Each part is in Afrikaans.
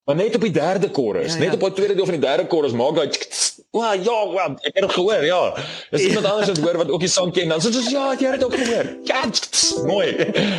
Maar net op die derde chorus, net op die tweede deel van die derde chorus maak hy ek het het gehoor, ja. Is iemand anders wat hoor wat ook die sang ken, dan soos ja, jy het dit ook gehoor. Ja, mooi.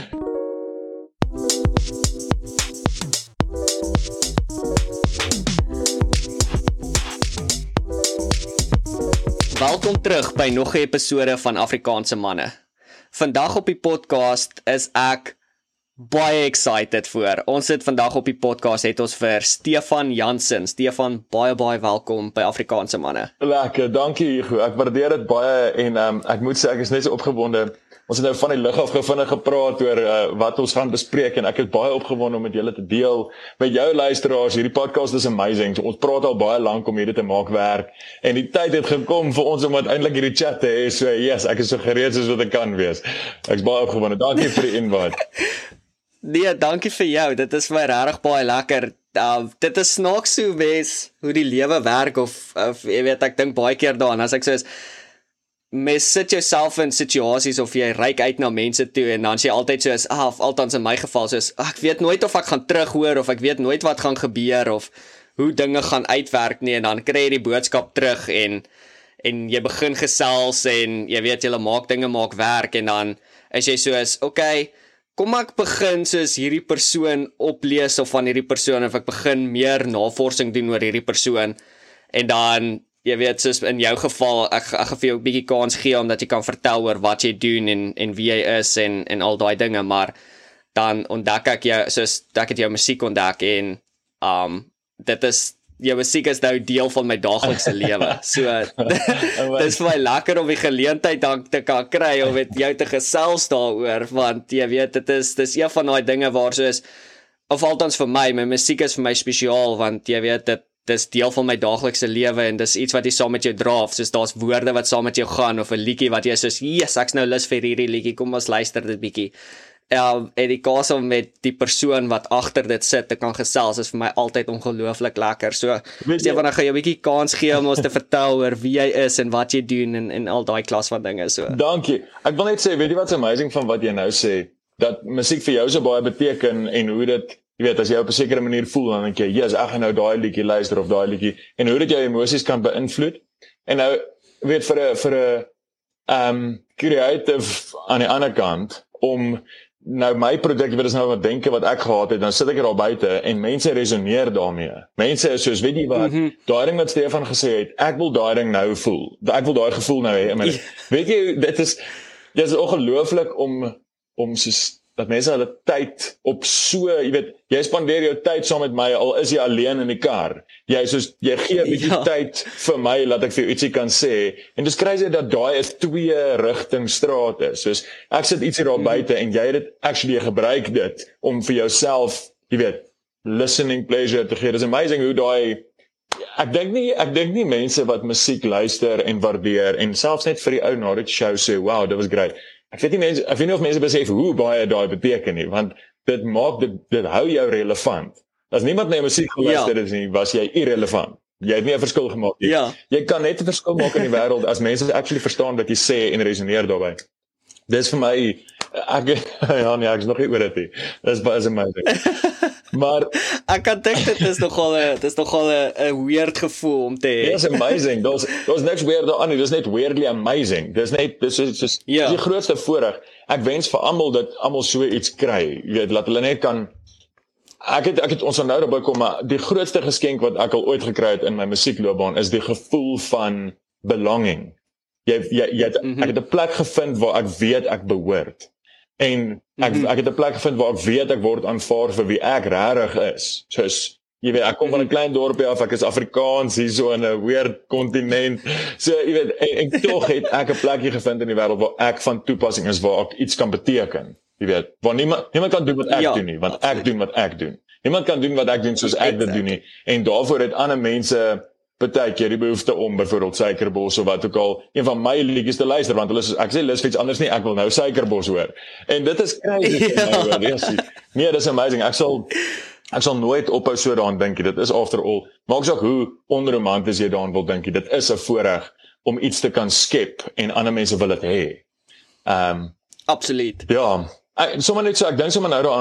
Welkom terug by nog 'n episode van Afrikaanse manne. Vandag op die podcast is ek baie excited voor. Ons sit vandag op die podcast het ons vir Stefan Jansen. Stefan, baie welkom by Afrikaanse manne. Lekker, dankie Hugo. Ek waardeer dit baie en ek moet sê ek is net so opgewonde. Ons het nou van die lug af vinnig gepraat oor wat ons gaan bespreek en ek is baie opgewonde om met julle te deel met jou luisteraars. Hierdie podcast is amazing. So, ons praat al baie lank om hierdie te maak werk en die tyd het gekom vir ons om uiteindelik hierdie chat te hê. So yes, ek is so gereed soos wat ek kan wees. Ek is baie opgewonde. Dankie vir die invite. Nee, dankie vir jou. Dit is vir my regtig baie lekker. Dit is snaaks so wees hoe die lewe werk of jy weet, ek dink baie keer daaraan as ek so is, mens sit jouself in situasies of jy reik uit na mense toe en dan sê jy altyd soos, althans in my geval soos, ek weet nooit of ek gaan terughoor of ek weet nooit wat gaan gebeur of hoe dinge gaan uitwerk nie en dan kry jy die boodskap terug en jy begin gesels en jy weet jy maak dinge maak werk en dan is jy soos, okay, kom ek begin soos hierdie persoon oplees of van hierdie persoon of ek begin meer navorsing doen oor hierdie persoon en dan jy weet, soos in jou geval, ek gaan vir jou 'n bietjie kans gee, omdat jy kan vertel oor wat jy doen en wie jy is en al daai dinge, maar dan ontdek ek jou, soos ek het jou musiek ontdek en dit is, jou musiek is nou deel van my daaglikse lewe, so dit is vir my lekker om die geleentheid dan te kan kry om met jou te gesels daaroor, want jy weet, dit is een van die dinge waar soos, of althans vir my musiek is vir my spesiaal, want jy weet, dit is deel van my daaglikse lewe en dis iets wat jy saam met jou dra, soos daar's woorde wat saam met jou gaan, of 'n liedjie wat jy soos, yes, ek's nou lus vir hierdie liedjie, kom ons luister dit bietjie. En die kans om met die persoon wat agter dit sit te kan gesels, is vir my altyd ongelooflik lekker, so, Stefan, ek gaan jou 'n bietjie kans gee om ons te vertel oor wie jy is en wat jy doen en al daai klas van dinge, so. Dankie, ek wil net sê, weet jy wat's amazing van wat jy nou sê, dat musiek vir jou so baie beteken en hoe dit, jy weet, as jy op 'n sekere manier voel, dan dink jy, yes, ek gaan nou daai liedjie luister of daai liedjie, en hoe dit jou emosies kan beïnvloed. En nou, weet, vir 'n creative aan die ander kant, om nou my produk, jy weet, is nou wat denke wat ek gehad het, dan sit ek daar buite, en mense resoneer daarmee. Mense is soos, weet jy wat, daai ding wat Stefan gesê het, ek wil daai ding nou voel, ek wil daai gevoel nou hê, weet jy, dit is ongelooflik om soos, dat mense hulle tyd op so, jy weet, jy spandeer jou tyd saam met my, al is jy alleen in die kar. Jy gee 'n bietjie tyd vir my, laat ek vir jou ietsie kan sê, en dis crazy dat daai is 2 rigting strate, soos, ek sit ietsie daar buite, en jy het dit, actually gebruik dit, om vir jouself, jy weet, listening pleasure te gee. Dis amazing hoe daai, ek dink nie mense wat musiek luister en waardeer, en selfs net vir die ou na dit show sê, wow, dit was great. Ek weet nie of mense besef hoe baie daai beteken nie, want dit hou jou relevant. As niemand na jou musiek geluister het nie, was jy irrelevant. Jy het nie 'n verskil gemaak nie. Ja. Jy kan net 'n verskil maak in die wêreld as mense actually verstaan wat jy sê en resoneer daarbey. Dis vir my, ek is nog nie oor dit nie. Dis amazing. Maar ek kan dink dit is nogal 'n weird gevoel om te hê. Dis amazing. Daar's niks weird daaraan nie. Dis net weirdly amazing. Dis die grootste voorreg. Ek wens vir almal dat almal so iets kry. Jy weet, laat hulle net kan. Ek het ons nou daarby kom, maar die grootste geskenk wat ek al ooit gekry het in my musiekloopbaan is die gevoel van belonging. Ek het 'n plek gevind waar ek weet ek behoort. En ek het 'n plek gevind waar ek weet ek word aanvaar vir wie ek regtig is. Soos, jy weet, ek kom van 'n klein dorpie af, ek is Afrikaans hier so in 'n weird kontinent. So, jy weet, en tog het ek 'n plekjie gevind in die wêreld waar ek van toepassing is, waar ek iets kan beteken. Jy weet, waar niemand kan doen wat ek doen nie, want ek doen wat ek doen. Niemand kan doen wat ek doen soos ek dit doen nie. En daarvoor het ander mense partykeer die behoefte om byvoorbeeld Suikerbos of wat ook al, een van my liedjies te luister, want hulle is, ek sê lus vir iets anders nie, ek wil nou Suikerbos hoor. En dit is crazy vir my hoor. Nee, dis amazing. Ek sal nooit ophou so daaraan dink. Dit is after all, maak saak hoe onromanties jy daaraan wil dink. Dit is 'n voorreg om iets te kan skep en ander mense wil dit hê. Absoluut. Ja, ek dink sommer nou daaraan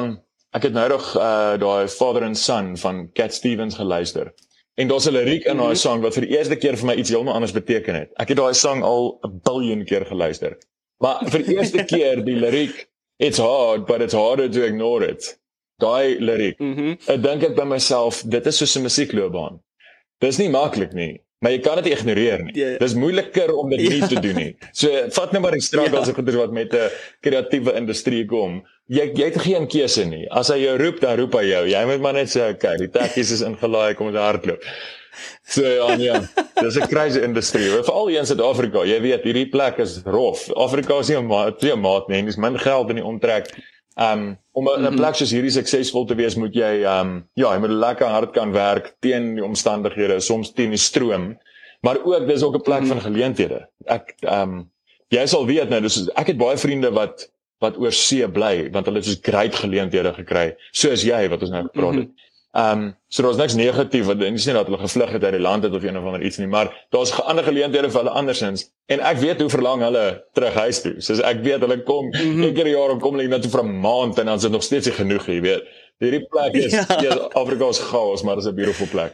ek het nou nog daai Father and Son van Cat Stevens geluister. En daar's 'n liriek in daai sang wat vir die eerste keer vir my iets heeltemal anders beteken het. Ek het daai sang al 'n biljoen keer geluister. Maar vir die eerste keer die liriek, it's hard, but it's harder to ignore it. Daai liriek. Ek dink by myself, dit is soos 'n musiekloopbaan. Dis nie maklik nie, maar jy kan dit ignoreer nie. Yeah. Dis moeiliker om dit nie te doen nie. So vat nou maar die struggles of goeders wat met 'n kreatiewe industrie kom. Jy het geen keuse nie. As hy jou roep, dan roep hy jou. Jy moet maar net sê, okay, die tekkies is ingelaai, kom ons hardloop. So ja, dis 'n crazy industrie. Veral hier in Suid-Afrika. Jy weet, hierdie plek is rof. Afrika is nie 'n maat nie. Dis min geld in die omtrek. Om 'n plek soos hierdie suksesvol te wees, moet jy jy moet lekker hard kan werk teen die omstandighede, soms teen die stroom, maar ook dis ook 'n plek van geleenthede. Jy sal weet nou, ek het baie vriende wat oor see bly, want hulle het soos great geleenthede gekry, soos jy wat ons nou gepraat het. So daar's niks negatief, want dit is nie dat hulle gevlug het uit die land het of een of ander iets nie, maar daar's ander geleenthede vir hulle andersins, en ek weet hoe verlang hulle terug huis toe, soos ek weet, hulle kom, elke jaar kom hulle net vir 'n maand, en dan is dit nog steeds nie genoeg, jy weet, hierdie plek is, Afrika is chaos, maar dit is 'n beautiful plek,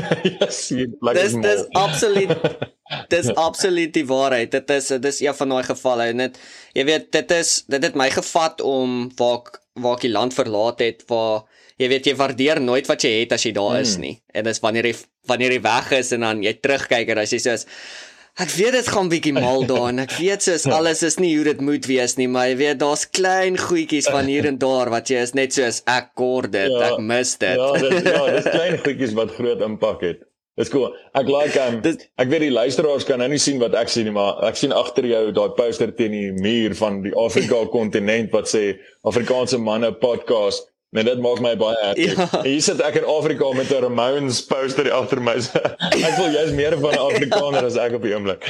Dis absoluut die waarheid, dit is een van die gevalle, en jy weet, dit het my gevat om, waar ek die land verlaat het, waar jy weet, jy waardeer nooit wat jy het as jy daar is nie. En dis wanneer jy weg is en dan jy terugkyk en as jy soos, ek weet dit gaan bietjie mal daar en ek weet soos alles is nie hoe dit moet wees nie, maar jy weet, daar's klein goedjies van hier en daar wat jy is net soos, ek kort dit, ek mis dit. Dis klein goedjies wat groot impak het. Dis cool. Ek weet die luisteraars kan nou nie sien wat ek sien nie, maar ek sien agter jou daai poster teen die muur van die Afrika kontinent wat sê Afrikaanse manne podcast. Nee, dit maak my baie happy. En hier sit ek in Afrika met 'n Ramones poster agter my. Ek voel jy's meer van 'n Afrikaner as ek op die oomblik.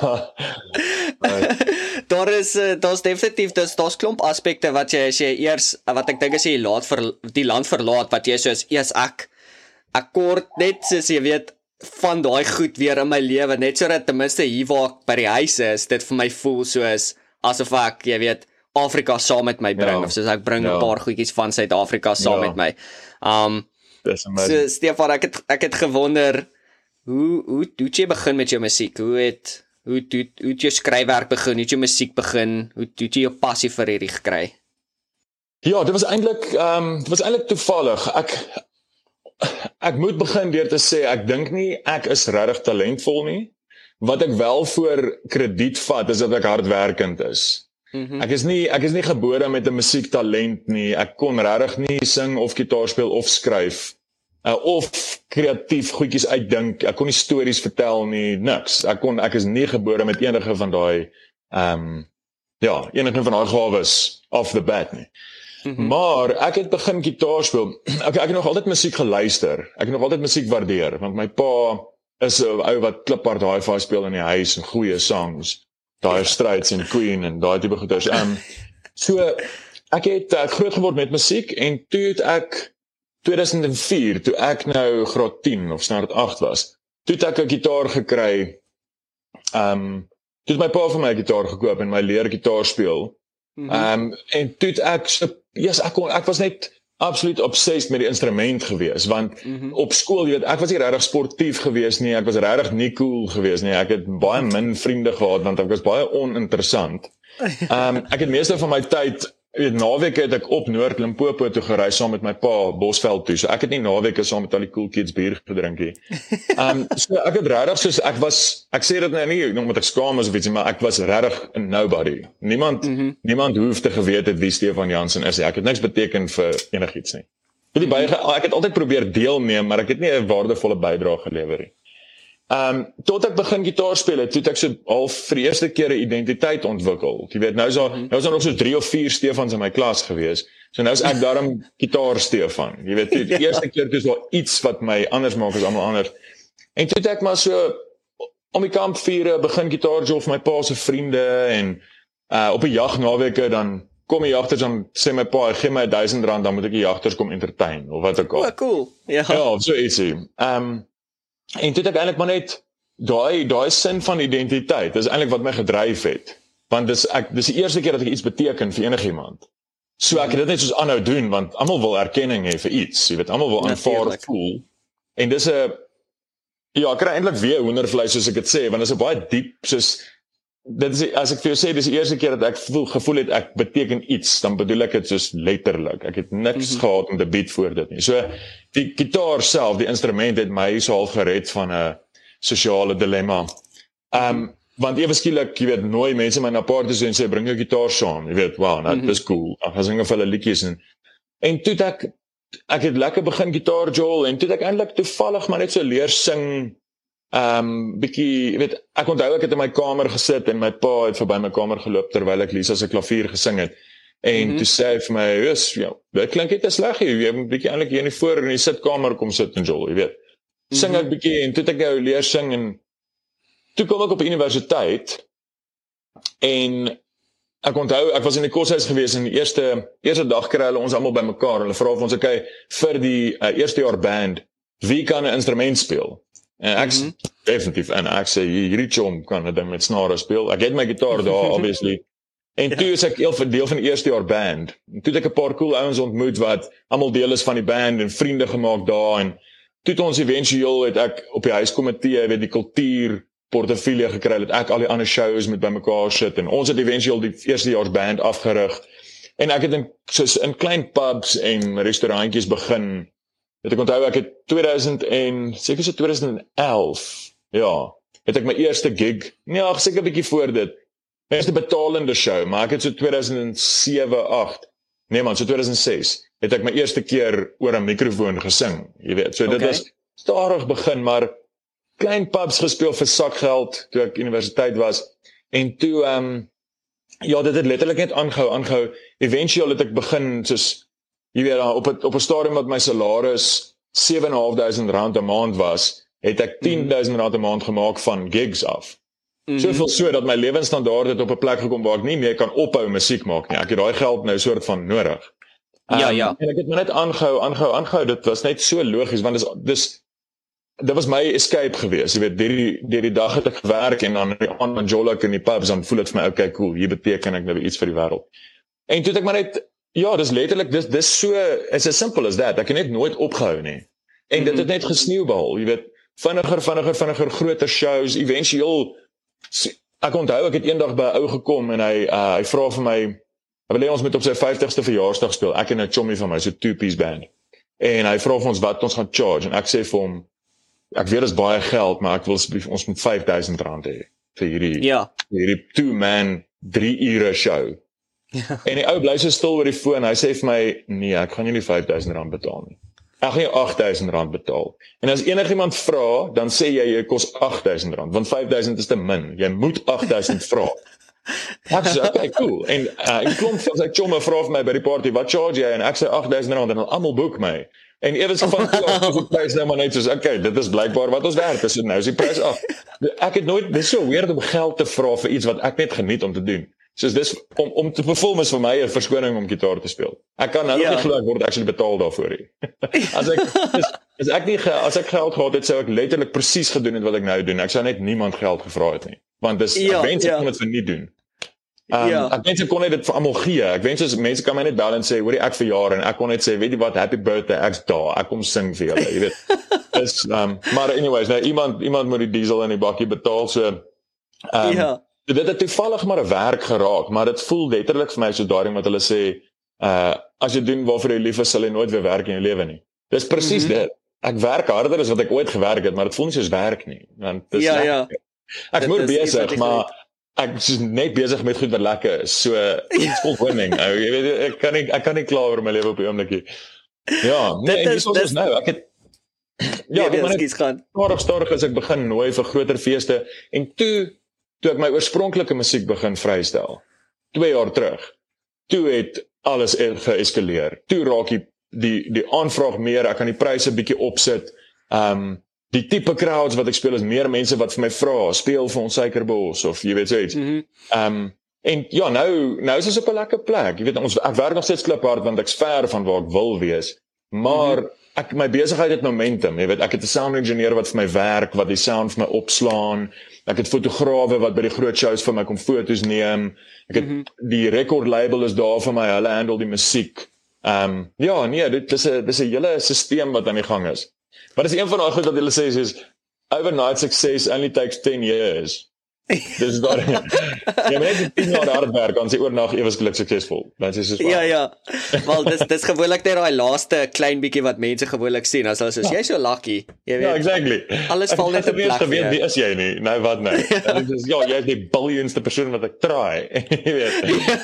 Daar's definitief, daar's klomp aspekte wat jy as jy eers, wat ek dink as jy die land verlaat, wat jy soos, ek kort net soos jy weet, van daai goed weer in my lewe, net sodat ten minste hier waar ek by die huis is, dit vir my voel soos, asof ek, jy weet, Afrika saam met my bring, of soos ek bring 'n paar goedjies van Suid-Afrika saam met my. So Stefan, ek het gewonder, hoe het jy begin met jou musiek? Hoe het jou skryfwerk begin? Hoe het jou musiek begin? Hoe het jy jou passie vir hierdie gekry? Ja, dit was eintlik toevallig. Ek moet begin deur te sê, ek dink nie ek is regtig talentvol nie. Wat ek wel voor krediet vat, is dat ek hardwerkend is. Ek is nie gebore met 'n musiektalent nie. Ek kon regtig nie sing of gitaar speel of skryf of kreatief goedjies uitdink. Ek kon nie stories vertel nie, niks. Ek is nie gebore met enige van daai enige van daai gawes off the bat nie. Maar ek het begin gitaar speel. Ek het nog altyd musiek geluister. Ek het nog altyd musiek waardeer, want my pa is 'n ou wat kliphard hi-fi speel in die huis en goeie songs. Dire Straits en Queen en daai tipe goeders. So ek het groot geword met musiek en toe het ek 2004, toe ek nou graad 10 of standaard 8 was, toe het ek 'n gitaar gekry. Toe het my pa vir my 'n gitaar gekoop en my leer gitaar speel. En toe het ek was net absoluut obsessed met die instrument gewees, want op skool, jy weet, ek was nie regtig sportief gewees nie, ek was regtig nie cool gewees nie, ek het baie min vriende gehad, want ek was baie oninteressant. Ek het meeste van my tyd, naweke het ek op Noord Limpopo toe gereis saam met my pa Bosveld toe, so ek het nie naweke saam met al die cool kids bier gedrink nie. So ek het regtig soos, ek sê dit nou nie, omdat ek skaam is of iets, maar ek was regtig 'n nobody. Niemand hoef te geweet het wie Stefan Jansen is. Ek het niks beteken vir enigiets nie. Ek het altyd probeer deelneem, maar ek het nie 'n waardevolle bydrae gelewer nie. Tot ek begin gitaar speel het, toe het ek so al vir die eerste keer 'n identiteit ontwikkel. Jy weet, nou is daar nog so 3 of 4 Stefans in my klas gewees. So nou is ek daarom gitaar Stefan. Jy weet, die eerste keer toe is daar iets wat my anders maak as almal anders. En toe het ek maar so om die kampvure begin gitaar jol vir my pa se vriende en op 'n jagnaweke dan kom die jagters, dan sê my pa, gee my R1000, dan moet ek die jagters kom entertain of wat ook al. Cool. Ja, so ietsie. En toe het ek eintlik maar net daai sin van identiteit, dis eintlik wat my gedryf het. Want dis die eerste keer dat ek iets beteken vir enigiemand. So ek het dit net soos aanhou doen, want almal wil erkenning hê vir iets, jy weet, almal wil aanvaar Natuurlijk. voel. En dis 'n ja, ek kry eintlik weer hoendervleis soos ek dit sê, want dit is 'n baie diep soos dit is as ek vir jou sê dis die eerste keer dat ek gevoel het ek beteken iets, dan bedoel ek dit soos letterlik. Ek het niks gehad om te bied voor dit nie. So die gitaar self, die instrument het my so half gered van 'n sosiale dilemma. Want ewe skielik, jy weet, nooi mense my na parties en sê bring jou gitaar saam. Jy weet, wow, nou dis cool. Ek gaan sing vir hulle liedjies en toe het ek het lekker begin gitaar Joel en toe het ek eintlik toevallig maar net so leer sing bietjie, jy weet, ek onthou ek het in my kamer gesit en my pa het verby my kamer geloop terwyl ek Lisa se klavier gesing het. En toe sê hy vir my, ja, dit klink net te sleg hier, jy moet bietjie eintlik hier in die voor in die sitkamer kom sit en Joel, jy weet. Sing ek bietjie en toe het ek jou leer sing en toe kom ek op universiteit en ek onthou, ek was in die koshuis gewees en die eerste dag kry hulle ons almal bymekaar. Hulle vra vir ons, okay, vir die eerste jaar band, wie kan 'n instrument speel? En ek definitief, en ek sê, hierdie chom kan 'n ding met snare speel. Ek het my gitaar daar, obviously. En toe is ek deel van die eerste jaar band. En toe het ek 'n paar cool ouens ontmoet wat almal deel is van die band en vriende gemaak daar. En toe het ons eventueel, het ek op die huiskomitee, weet die kultuur portefeulje gekry, dat ek al die ander shows met bymekaar sit, en ons het eventueel die eerstejaars band afgerig, en ek het in klein pubs en restaurantjies begin, het ek onthou, ek het 2011, ja, het ek my eerste gig, ja, seker 'n bietjie voor dit, my eerste betalende show, maar ek het so 2006, het ek my eerste keer oor 'n mikrofoon gesing, jy weet, so dit is stadig begin, maar klein pubs gespeel vir sakgeld, toe ek universiteit was, en toe, ja, dit het letterlik net aangehou, eventueel het ek begin, soos, jy weet, op 'n stadium wat my salaris R7.500 'n maand was, het ek R10.000 'n maand gemaak van gigs af. Soveel so, dat my lewensstandaard het op 'n plek gekom waar ek nie meer kan ophou musiek maak nie, ek het daai geld nou soort van nodig. Ja. En ek het my net aangehou, dit was net so logies, want dit was my escape gewees, jy weet, deur die dag het ek gewerk, en dan aan jollik in die pubs, dan voel het vir my, okay, cool, hier beteken ek nou iets vir die wêreld. En toe het ek maar net, ja, dis letterlik, dis so, it's as simple as that, ek het net nooit opgehou nie. En dit het net gesneeubal, jy weet, vinniger, groter shows, eventueel, ek onthou, ek het eendag by 'n ou gekom, en hy vra vir my, hy wil hê ons moet op sy 50ste verjaarsdag speel, ek en 'n chommy van my, so 2-piece band, en hy vra vir ons wat ons gaan charge, en ek sê vir hom, ek weet is baie geld, maar ek wil asseblief, ons moet R5.000 hê, vir hierdie 2-man, 3 ure show. En die ou bly so stil oor die foon, hy sê vir my, nee, ek gaan nie die R5.000 betaal nie. Ek gaan jou R8.000 betaal. En as enigiemand vra, dan sê jy kos R8.000, want R5.000 is te min. Jy moet R8.000 vra. Ek sê, okay, cool. En een klomp van sy chomme vra vir my by die party, wat charge jy? En ek sê R8.000, en almal boek my. En ewes van die prijs nou maar net soos, okay, dit is blijkbaar wat ons werd is, nou is die prijs af. Ek het nooit, dit is so weird om geld te vra vir iets wat ek net geniet om te doen. Soos dis, om te perform is vir my 'n verskoning om gitaar te speel. Ek kan nou nie glo ek word actually betaal daarvoor nie. As ek geld gehad het, sou ek letterlik presies gedoen het wat ek nou doen. Ek sou net niemand geld gevra het nie. Want ek wens ek kon dit vir nie doen. Ek wens ek kon net dit vir almal gee. Ek wens as mense kan my net bel en sê, hoorie, ek verjaar, en ek kon net sê, weet jy wat, happy birthday, ek's daar, ek kom sing vir julle, jy weet. Maar anyways, nou, iemand moet die diesel in die bakkie betaal, so dit het toevallig maar 'n werk geraak, maar dit voel letterlik vir my so daarin wat hulle sê, as jy doen waarvoor jy lief is, sal jy nooit weer werk in jou lewe nie. Dis presies dit. Ek werk harder as wat ek ooit gewerk het, maar dit voel nie soos werk nie. Want dis ek moet besig, maar ek is net besig met goed wat lekker is. So it's called winning. Jy weet, ek kan nie kla oor my lewe op die oomblik nie. Ja, nee, en dis ons nou. Ek het stadig as ek begin nooi vir groter feeste, en toe ek my oorspronklike musiek begin vrystel, 2 jaar terug, toe het alles geeskaleer. Toe raak die aanvraag meer, ek kan die pryse bietjie opsit, die tipe crowds wat ek speel is meer mense wat vir my vra, speel vir ons Suikerbos, of jy weet so iets. En ja, nou is ons op 'n lekker plek, jy weet, ek werk nog steeds kliphard, want ek's ver van waar ek wil wees, maar my besigheid het momentum, jy weet, ek het 'n sound engineer wat vir my werk, wat die sound vir my opslaan, ek het fotograwe wat by die groot shows vir my kom foto's neem, ek het die record label is daar vir my, hulle handle die musiek. Ja, nee, dit is 'n hele stelsel wat aan die gang is. Maar dis een van daai goed wat hulle sê is overnight success only takes 10 years. Dis daar. Ja, maar net 10 jaar hard werk, dan sê oornag eweslik suksesvol. Dan sê soos Ja. Wel, dis gewoonlik net daai laaste klein bietjie wat mense gewoonlik sien as hulle sê jy's so lucky, jy weet. Ja, exactly. Alles val net in plek. Ek weet wie is jy nie? Nou wat nou? En dis jy is die billionste persoon wat ek try. Jy weet.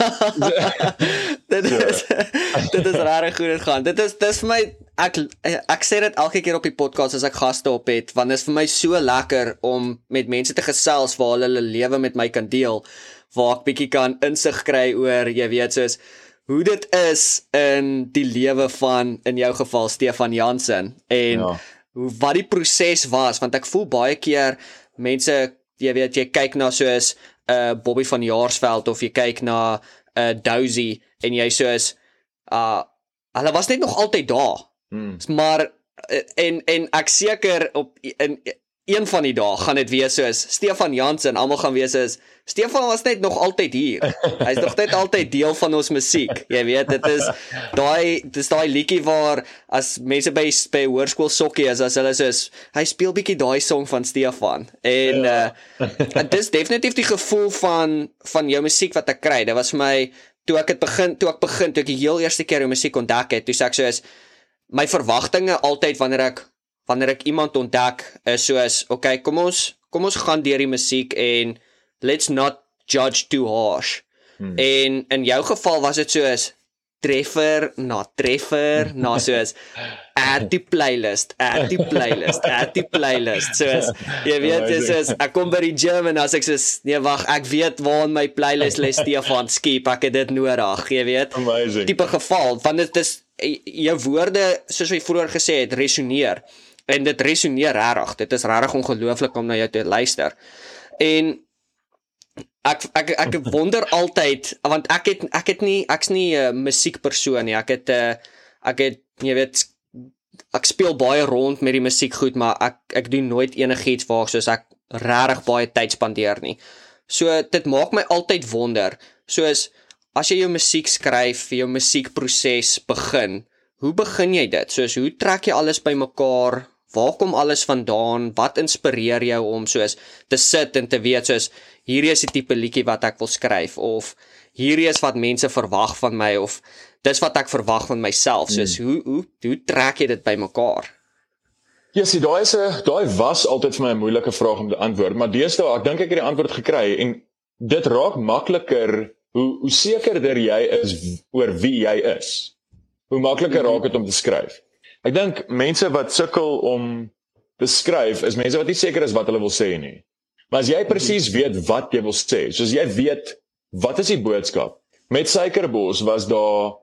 Dit is regtig goed dit gaan. Dit is vir my ek sê dit elke keer op die podcast as ek gaste op het, want dit is vir my so lekker om met mense te gesels waar hulle lewe met my kan deel, waar ek bietjie kan insig kry oor, jy weet, soos hoe dit is in die lewe van, in jou geval, Stefan Jansen, en wat die proses was, want ek voel baie keer mense, jy weet, jy kyk na soos Bobby van Jaarsveld, of jy kyk na Dozy, en jy soos hulle was net nog altyd daar, maar en ek seker op in een van die dae gaan dit wees soos Stefan Jansen, almal gaan wees soos Stefan was net nog altyd hier. Hy's nog net altyd deel van ons musiek. Jy weet, dit is daai liedjie waar as mense by hoërskool sokkie is, as hulle soos hy speel bietjie daai song van Stefan. En en dis definitief die gevoel van jou musiek wat ek kry. Dit was vir my toe ek die heel eerste keer jou musiek ontdek het, toe sê ek soos my verwagtinge altyd wanneer ek iemand ontdek is soos, okay, kom ons gaan deur die musiek en let's not judge too harsh. En in jou geval was dit soos treffer na soos add die playlist, soos jy weet, soos ek kom by die gym en as ek soos, nee wag, ek weet waar in my playlist lê Stefan Skiep, ek het dit nodig, jy weet, tipe geval, want dit is jou woorde, soos jy vroeër gesê het, resoneer, en dit resoneer regtig, dit is regtig ongelooflik om na jou te luister, en ek wonder altyd, want ek's nie 'n musiekpersoon nie, ek het, jy weet, ek speel baie rond met die musiek goed, maar ek doen nooit enigiets waar soos ek regtig baie tyd spandeer nie. So dit maak my altyd wonder, soos as jy jou musiek skryf, jou musiekproses begin, hoe begin jy dit? Soos hoe trek jy alles bymekaar? Waar kom alles vandaan? Wat inspireer jou om soos te sit en te weet soos hierdie is die tipe liedjie wat ek wil skryf, of hierdie is wat mense verwag van my, of dis wat ek verwag van myself, soos hoe trek jy dit bymekaar? Ja, sien, daai was altyd vir my 'n moeilike vraag om te antwoord, maar deesdae ek dink ek het die antwoord gekry en dit raak makliker hoe sekerder jy is oor wie jy is. Hoe makliker raak dit om te skryf. Ek dink mense wat sukkel om te skryf is mense wat nie seker is wat hulle wil sê nie. Maar as jy presies weet wat jy wil sê, soos jy weet wat is die boodskap. Met Suikerbos was daar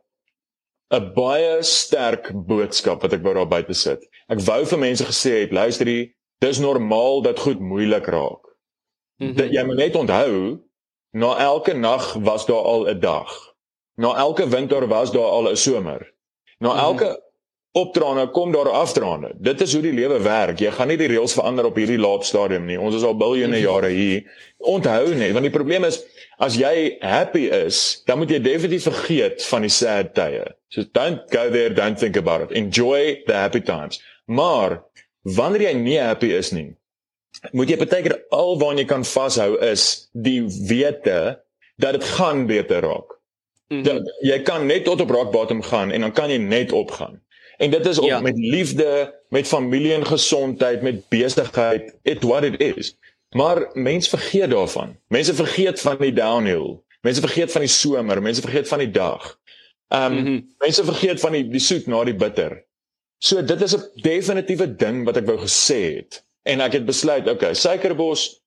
'n baie sterk boodskap wat ek wou daar buite sit. Ek wou vir mense gesê het, luister hier, dis normaal dat goed moeilik raak. Dat jy moet net onthou, na elke nag was daar al 'n dag. Na elke winter was daar al 'n somer. Na elke opdraande kom daar afdraande. Dit is hoe die lewe werk. Jy gaan nie die reëls verander op hierdie laat stadium nie. Ons is al biljoene jare hier. Onthou net, want die probleem is, as jy happy is, dan moet jy definitief vergeet van die sad tye. So don't go there, don't think about it. Enjoy the happy times. Maar, wanneer jy nie happy is nie, moet jy partykeer al waaraan jy kan vashou is die wete dat dit gaan beter raak. Jy kan net tot op rock bottom gaan en dan kan jy net opgaan. En dit is ook met liefde, met familie en gesondheid, met besigheid, what it is. Maar mense vergeet daarvan. Mense vergeet van die downhill. Mense vergeet van die somer, mense vergeet van die dag. Mense vergeet van die soet na die bitter. So dit is 'n definitiewe ding wat ek wou gesê het. En ek het besluit, okay, Suikerbos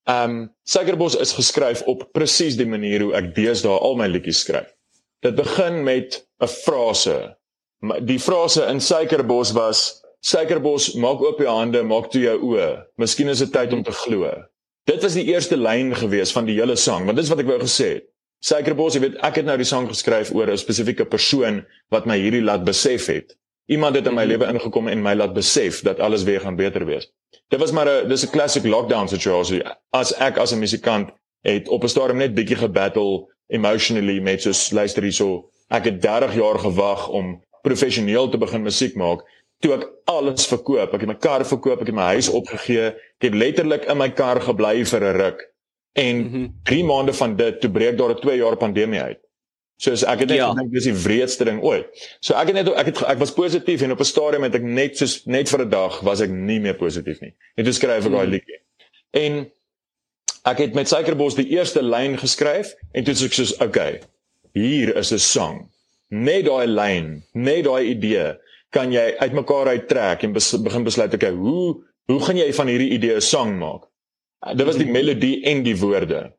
is geskryf op presies die manier hoe ek deesdae al my liedjies skryf. Dit begin met 'n frase. Die frase in Suikerbos was, Suikerbos, maak oop jou hande, maak toe jou oë. Miskien is dit tyd om te glo. Dit was die eerste lyn gewees van die hele sang, want dit is wat ek wou gesê het. Suikerbos, jy weet, ek het nou die sang geskryf oor 'n spesifieke persoon wat my hierdie laat besef het. iemand het in my lewe ingekom en my laat besef dat alles weer gaan beter wees. Dis 'n classic lockdown situasie. As ek as 'n musikant het op 'n stadium net bietjie gebattle emotionally met soos luister hierso, ek het 30 jaar gewag om professioneel te begin musiek maak, toe ek alles verkoop, ek het my kar verkoop, ek het my huis opgegee, ek het letterlik in my kar gebly vir 'n ruk, en 3 maande van dit, toe breek daar 'n 2 jaar pandemie uit. Soos ek het net gedink, dis die wreedste ding ooit. So ek was positief, en op 'n stadium het ek net vir 'n dag, was ek nie meer positief nie. En toe skryf ek daai liedjie. En ek het met Suikerbos die eerste lyn geskryf, en toe sê ek soos, okay, hier is 'n song. Net daai lyn, net daai idee, kan jy uitmekaar uittrek en begin besluit, okay, hoe gaan jy van hierdie idee 'n song maak? Dit was die melodie en die woorde.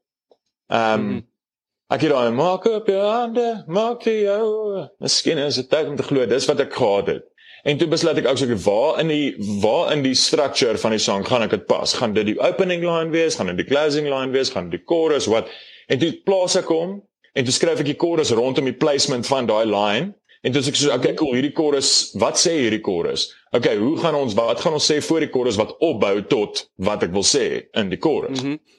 Ek het daai, maak op jou hande, maak vir jou, miskien is dit tyd om te glo, dis wat ek gehad het. En toe besluit ek ook, waar in die structure van die song gaan ek dit pas? Gaan dit die opening line wees? Gaan dit die closing line wees? Gaan dit die chorus? Wat? En toe plaas ek hom, en toe skryf ek die chorus rondom die placement van daai line, en toe sê ek so, okay, cool, hierdie chorus, wat sê hierdie chorus? Okay, wat gaan ons sê voor die chorus wat opbou tot wat ek wil sê in die chorus?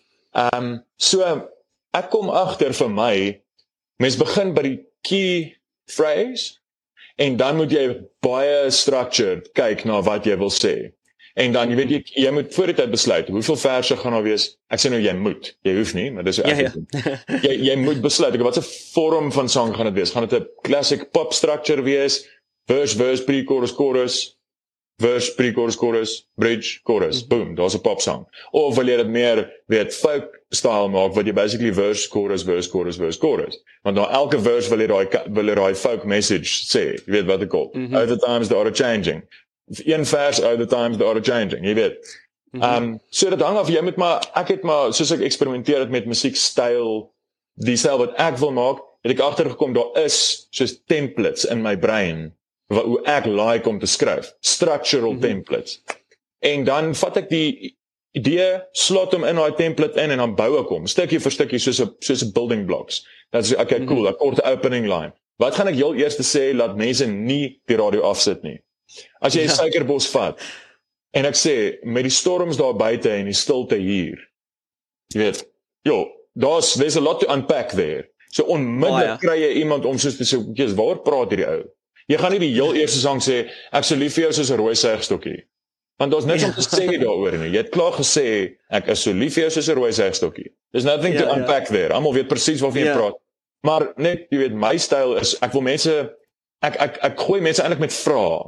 So, ek kom agter vir my, mens begin by die key phrase, en dan moet jy baie structured kyk na wat jy wil sê. En dan, jy weet, jy moet voor die tyd besluit, hoeveel verse gaan daar wees? Ek sê nou, jy hoef nie, maar dis hoe ek het. Jy moet besluit, wat 'n vorm van song gaan dit wees? Gaan dit 'n classic pop structure wees? Verse, pre-chorus, chorus, verse, pre-chorus, chorus, bridge, chorus, boom, daar's 'n pop song. Of wil jy dit meer, folk style maak, wat jy basically verse, chorus, chorus. Want na elke verse wil jy daai folk message sê, jy weet wat ek call. Other times they are changing. Een vers, other times they are changing, jy weet. So dit hang af, ek het maar, soos ek eksperimenteer het met musiekstyl, die styl wat ek wil maak, het ek agtergekom, daar is soos templates in my brein, hoe ek like om te skryf, structural templates. En dan vat ek die idee, slot hom in daai template in, en dan bou ek hom, stukkie vir stukkie, soos 'n building blocks. Dan sê ek, okay, cool, 'n korte opening line. Wat gaan ek heel eers sê, laat mense nie die radio afsit nie? As jy Suikerbos vat, en ek sê, met die storms daar buite en die stilte hier, jy weet, there's a lot to unpack there. So onmiddellik kry jy iemand om soos te sê, waar praat hierdie ou? Jy gaan nie die heel eerste sang sê, ek so lief vir jou soos 'n rooi segstokkie. Want daar's niks om te sê daaroor nie. Jy het klaar gesê, ek is so lief vir jou soos 'n rooi segstokkie. There's nothing to unpack there. Almal weet presies waarvan jy praat. Maar net, jy weet, my styl is, ek wil mense, ek gooi mense eintlik met vrae.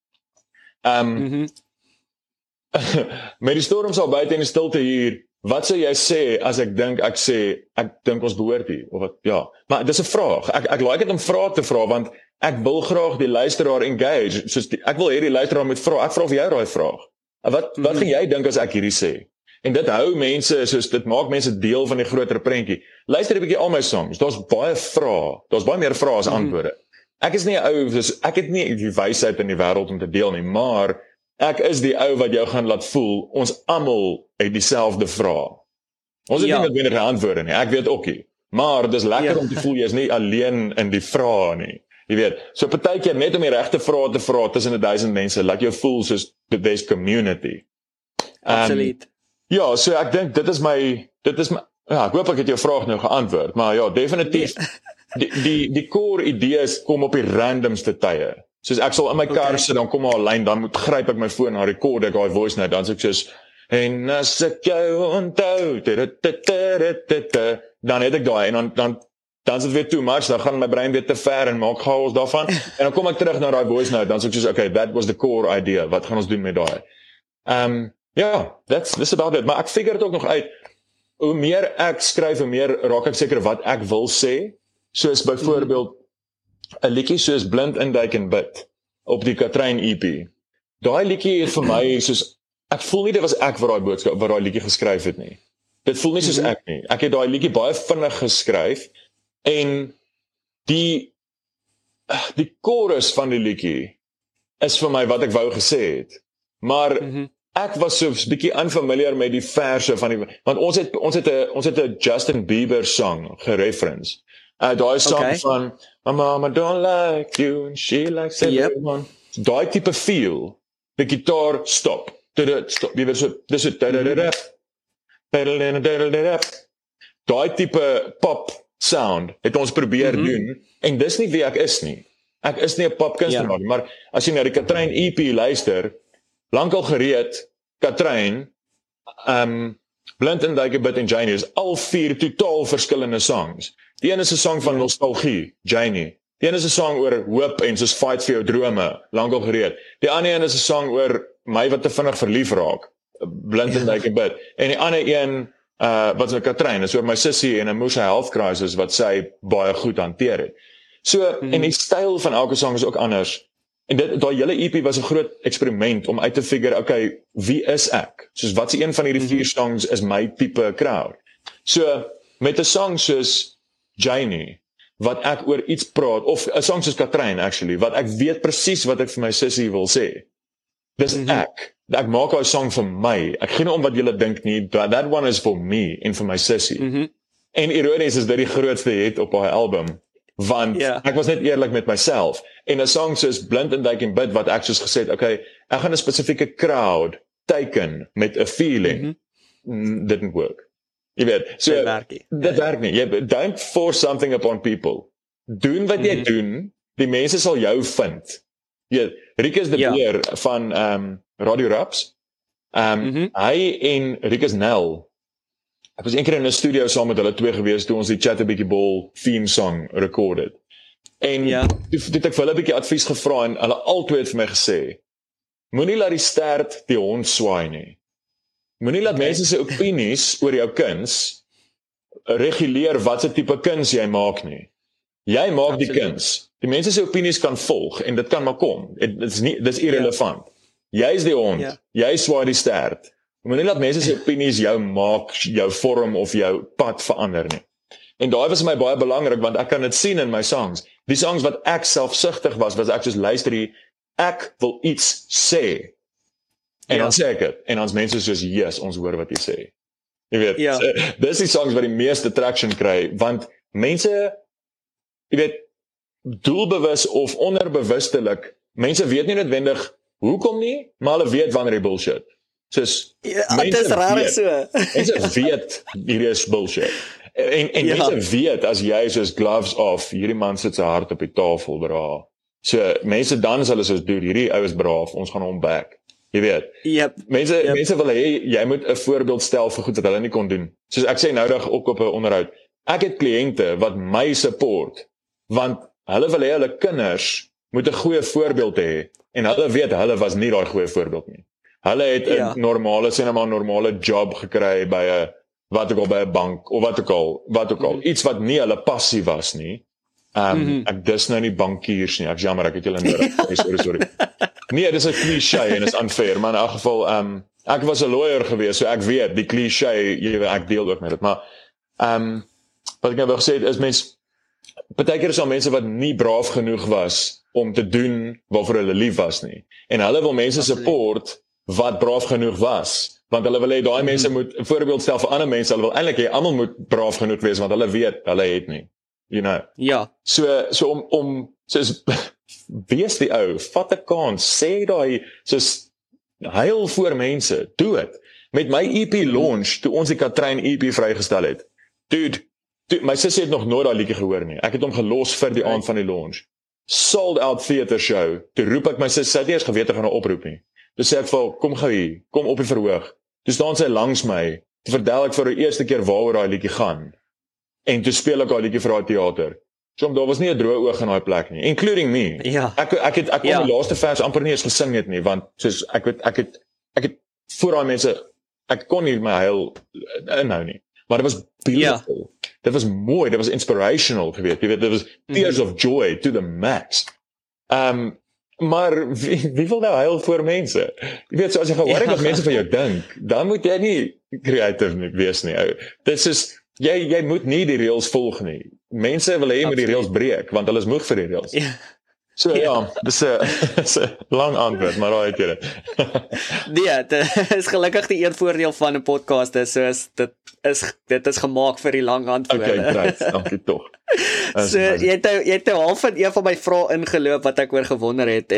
Met die storms al buite en die stilte hier, wat sou jy sê as ek dink ons behoort hier, of wat, maar dis 'n vraag, ek like dit om vrae te vra, want ek wil graag die luisteraar engage, ek wil hê die luisteraar moet vra, ek vra vir jou daai vraag, wat gaan jy dink as ek hierdie sê? En dit hou mense, dit maak mense deel van die groter prentjie. Luister 'n bietjie al my songs, daar's baie meer vrae as antwoorde. Ek is nie 'n ou, ek het nie die wysheid in die wêreld om te deel nie, maar ek is die ou wat jou gaan laat voel, ons almal het dieselfde vrae. Ons het nie noodwendig antwoorde nie, ek weet ook nie. Maar dis lekker om te voel, jy is nie alleen in die vrae nie. Jy weet, so partykeer net om die regte vrae te vra tussen 1000 mense, laat jou voel soos there's community. Absoluut. Ja, so ek dink dit is my, ek hoop ek het jou vraag nou geantwoord, maar ja, definitief, die core idees kom op die randomste tye. Soos ek sal in my kar sit, dan kom maar 'n lyn, dan gryp ek my foon, dan rekord ek daai voice note, dan sê ek soos, en as ek jou onthou, dan het ek daai, en dan is dit weer too much, dan gaan my brein weer te ver en maak chaos daarvan, en dan kom ek terug na daai voice note, dan sê ek soos, okay, that was the core idea, wat gaan ons doen met daai? That's about it, maar ek figure dit ook nog uit, hoe meer ek skryf, hoe meer raak ek seker wat ek wil sê, soos byvoorbeeld, 'n liedjie soos Blind Induik en Bid, op die Katrein EP, daai liedjie is vir my, soos, ek voel nie dit was ek wat daai liedjie geskryf het nie, dit voel nie soos ek nie, ek het daai liedjie baie vinnig geskryf, en die chorus van die liedjie, is vir my wat ek wou gesê het, maar, ek was so 'n bietjie unfamiliar met die verse van die, want ons het 'n Justin Bieber song gereference. Daai song van My mama don't like you and she likes everyone. daai tipe feel, die gitaar stop, stop, jy weet so, dis so, daai tipe pop sound het ons probeer doen, en dis nie wie ek is nie. Ek is nie 'n popkunstenaar nie, maar as jy na die Katrein EP luister, lankal gereed, Katrein, Blind and Like a Bit en Janie is al 4 totaal verskillende songs. Die een is 'n song van nostalgie, Janie. Die een is 'n song oor hoop en soos fight vir jou drome, lankal gereed. Die ander een is 'n song oor my wat te vinnig verlief raak, Blind and Like a Bit. En die ander een, wat is nou Katrein, is oor my sussie en 'n emotional health crisis wat sy baie goed hanteer het. So, en die styl van elke song is ook anders. En daai hele EP was 'n groot eksperiment om uit te figure, okay, wie is ek? Soos wat se een van hierdie 4 songs is my tipe crowd. So, met 'n song soos Janie, wat ek oor iets praat, of 'n song soos Katrein actually, wat ek weet presies wat ek vir my sussie wil sê. Dis ek maak daai song vir my. Ek gee nie om wat julle dink nie, that one is for me en vir my sussie. En ironies is dit die grootste hit op haar album. Want ek was net eerlik met myself, en 'n song soos Blind and Like a Bit, wat ek soos gesê het, okay, ek gaan 'n spesifieke crowd teiken met 'n feeling, didn't work. Jy weet, so, dit werk nie, don't force something upon people, doen wat jy doen, die mense sal jou vind. Jy, Rikus de Beer van Radio Raps, hy en Rikus Nel, ek was een keer in 'n studio saam met hulle twee gewees toe ons die Chat 'n bietjie Bol theme song recorded. En toe het ek vir hulle 'n bietjie advies gevra en hulle albei het vir my gesê, moenie laat die stert die hond swaai nie. Moenie laat mense se opinies oor jou kuns reguleer wat se tipe kuns jy maak nie. Jy maak die kuns. Die mense se opinies kan volg en dit kan maar kom. Dis irrelevant. Jy is die hond. Jy swaai die stert. Moenie laat mense se opinies jou maak, jou vorm of jou pad verander nie. En daai was my baie belangrik, want ek kan dit sien in my songs. Die songs wat ek selfsugtig was ek soos luister, ek wil iets sê. En dan sê ek dit. En dan is mense soos, yes, ons hoor wat jy sê. Jy weet, dis die songs wat die meeste traction kry, want mense, jy weet, doelbewus of onderbewustelik, mense weet nie noodwendig hoekom nie, maar hulle weet wanneer die bullshit. Soos, dit is rarig so. Mense weet, hierdie is bullshit. En mense weet, as jy soos gloves off, hierdie man sit sy hart op die tafel dra. So, mense dan is hulle soos, dude, hierdie ou is braaf, ons gaan hom back. Jy weet, mense wil hê, jy moet 'n voorbeeld stel vir goed wat hulle nie kon doen. Soos ek sê noudag ook op 'n onderhoud, ek het kliënte wat my support, want hulle wil hê hulle kinders moet 'n goeie voorbeeld hê, en hulle weet, hulle was nie daai goeie voorbeeld nie. Hulle het 'n normale job gekry by 'n by 'n bank of wat ook al, iets wat nie hulle passie was nie. Ek dis nou nie bankiers nie. Ek jammer, ek het julle nodig. Sorry. Nee, dis 'n cliché en is unfair, maar in elk geval ek was 'n lawyer gewees, so ek weet die cliché, ek deel ook met dit, maar wat ek nou wou gesê het is partykeer is daar mense wat nie braaf genoeg was om te doen waarvoor hulle lief was nie. En hulle wil mense support wat braaf genoeg was, want hulle wil hê daai mense moet 'n voorbeeld stel vir ander mense. Hulle wil eintlik hê almal moet braaf genoeg wees, want hulle weet hulle het nie, you know. So om soos wees die ou, vat 'n kans, sê daai soos huil voor mense, doen dit. Met my EP launch, toe ons die Katrein EP vrygestel het, dude, my sussie het nog nooit daai liedjie gehoor nie. Ek het hom gelos vir die aand van die launch. Sold out theater show. Toe roep ek my sussie, sy het nie eens geweet ek gaan 'n oproep nie. Toe sê ek vir, kom gou hier, kom op die verhoog. Toe staan sy langs my, toe vertel ek vir die eerste keer waaroor daai liedjie gaan. En toe speel ek daai liedjie vir haar teater. So daar was nie 'n droë oog in daai plek nie, including me. Ek kon die laaste vers amper nie eens gesing het nie, want soos ek het voor daai mense, ek kon nie my huil inhou nie. Maar dit was beautiful. Dit was mooi, dit was inspirational geweest. Jy weet, dit was tears of joy to the max. Maar wie wil nou huil voor mense? Jy weet, so as jy gehoor wat mense van jou dink, dan moet jy nie creative wees nie. Dit is jy moet nie die reëls volg nie. Mense wil hê jy moet die reëls breek, want hulle is moeg vir die reëls. So dis 'n lang antwoord, maar raai jy dit. Nee, dit is gelukkig die een voordeel van 'n podcast is, soos dit is gemaak vir die lang antwoorde. Okay, great, dankie tog. So jy het half van een van my vrae ingeloop wat ek oor gewonder het, en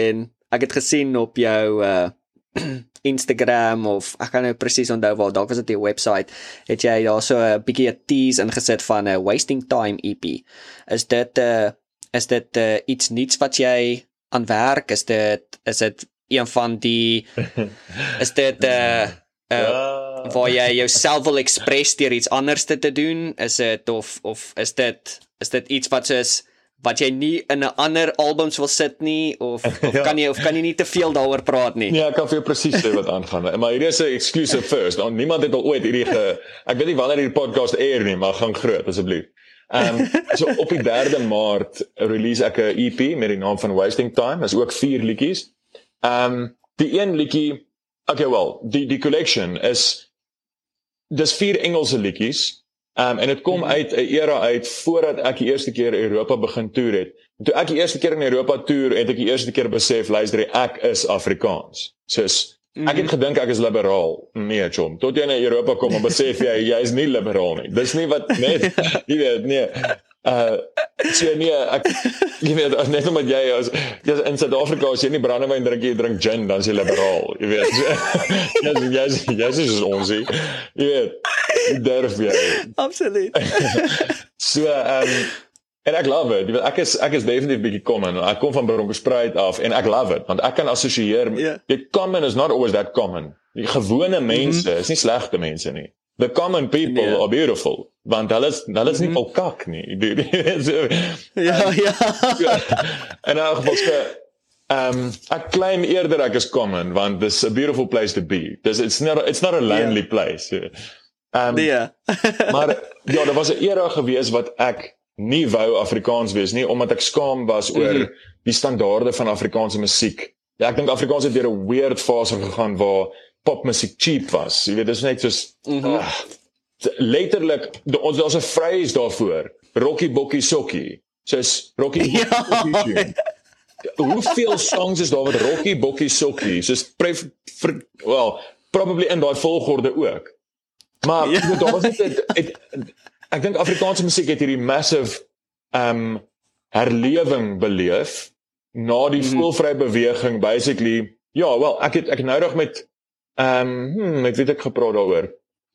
ek het gesien op jou Instagram of ek kan nou presies onthou waar, dalk was dit jou website, het jy daar so 'n bietjie 'n tease ingesit van 'n Wasting Time EP. Is dit iets niets wat jy aan werk? Is dit een van die is dit waar jy jouself wil express deur iets anders te doen? Is dit of is dit iets wat jy nie in 'n ander albums wil sit nie of kan jy nie te veel daaroor praat nie? Nee, ek kan vir jou presies sê wat aangaan. Maar hierdie is 'n exclusive first. Niemand het al ooit hierdie ek weet nie wanneer hierdie podcast air nie, maar gaan groot asseblief. So op die 3de Maart release ek 'n EP met die naam van Wasting Time. Is ook 4 liedjies. Die een liedjie, die collection dis 4 Engelse liedjies. En dit kom uit 'n era uit voordat ek die eerste keer Europa begin toer het. En toe ek die eerste keer in Europa toer, het ek die eerste keer besef, luister, ek is Afrikaans. Soos ek het gedink ek is liberaal. Nee, chom. Tot jy na Europa kom en besef jy is nie liberaal nie. Dis nie wat net jy weet, nee. So nee, jy weet, net omdat jy in Suid-Afrika as jy nie brandewyn drink, jy drink gin, dan is jy liberaal, jy weet. Jy is soos ons, jy weet. Durf jy. Absoluut. So, en ek love it. Jy weet, ek is definitief bietjie common. Ek kom van Bronkhorstspruit af en ek love it, want ek kan assosieer. Common is not always that common. Die gewone mense is nie slegte mense nie. The common people are beautiful, want hulle is nie al kak nie. Ja. En in elk geval ek claim eerder ek is common, want it's a beautiful place to be. It's not a lonely place. Maar ja, daar was 'n era gewees wat ek nie wou Afrikaans wees nie, omdat ek skaam was oor die standaarde van Afrikaanse musiek. Ja, ek dink Afrikaans het deur 'n weird fase gegaan waar popmusiek cheap was. Jy weet, dis net soos letterlik, daar's 'n phrase daarvoor. Rokkie bokkie sokkie. Soos rokkie bokkie sokkie. Hoeveel songs is daar wat rokkie bokkie sokkie? Soos probably in daai volgorde ook. Maar daar was net ek dink Afrikaanse musiek het hierdie massive herlewing beleef na die voelvry beweging basically. Ja, wel, ek noudig met ek weet ek gepraat daaroor.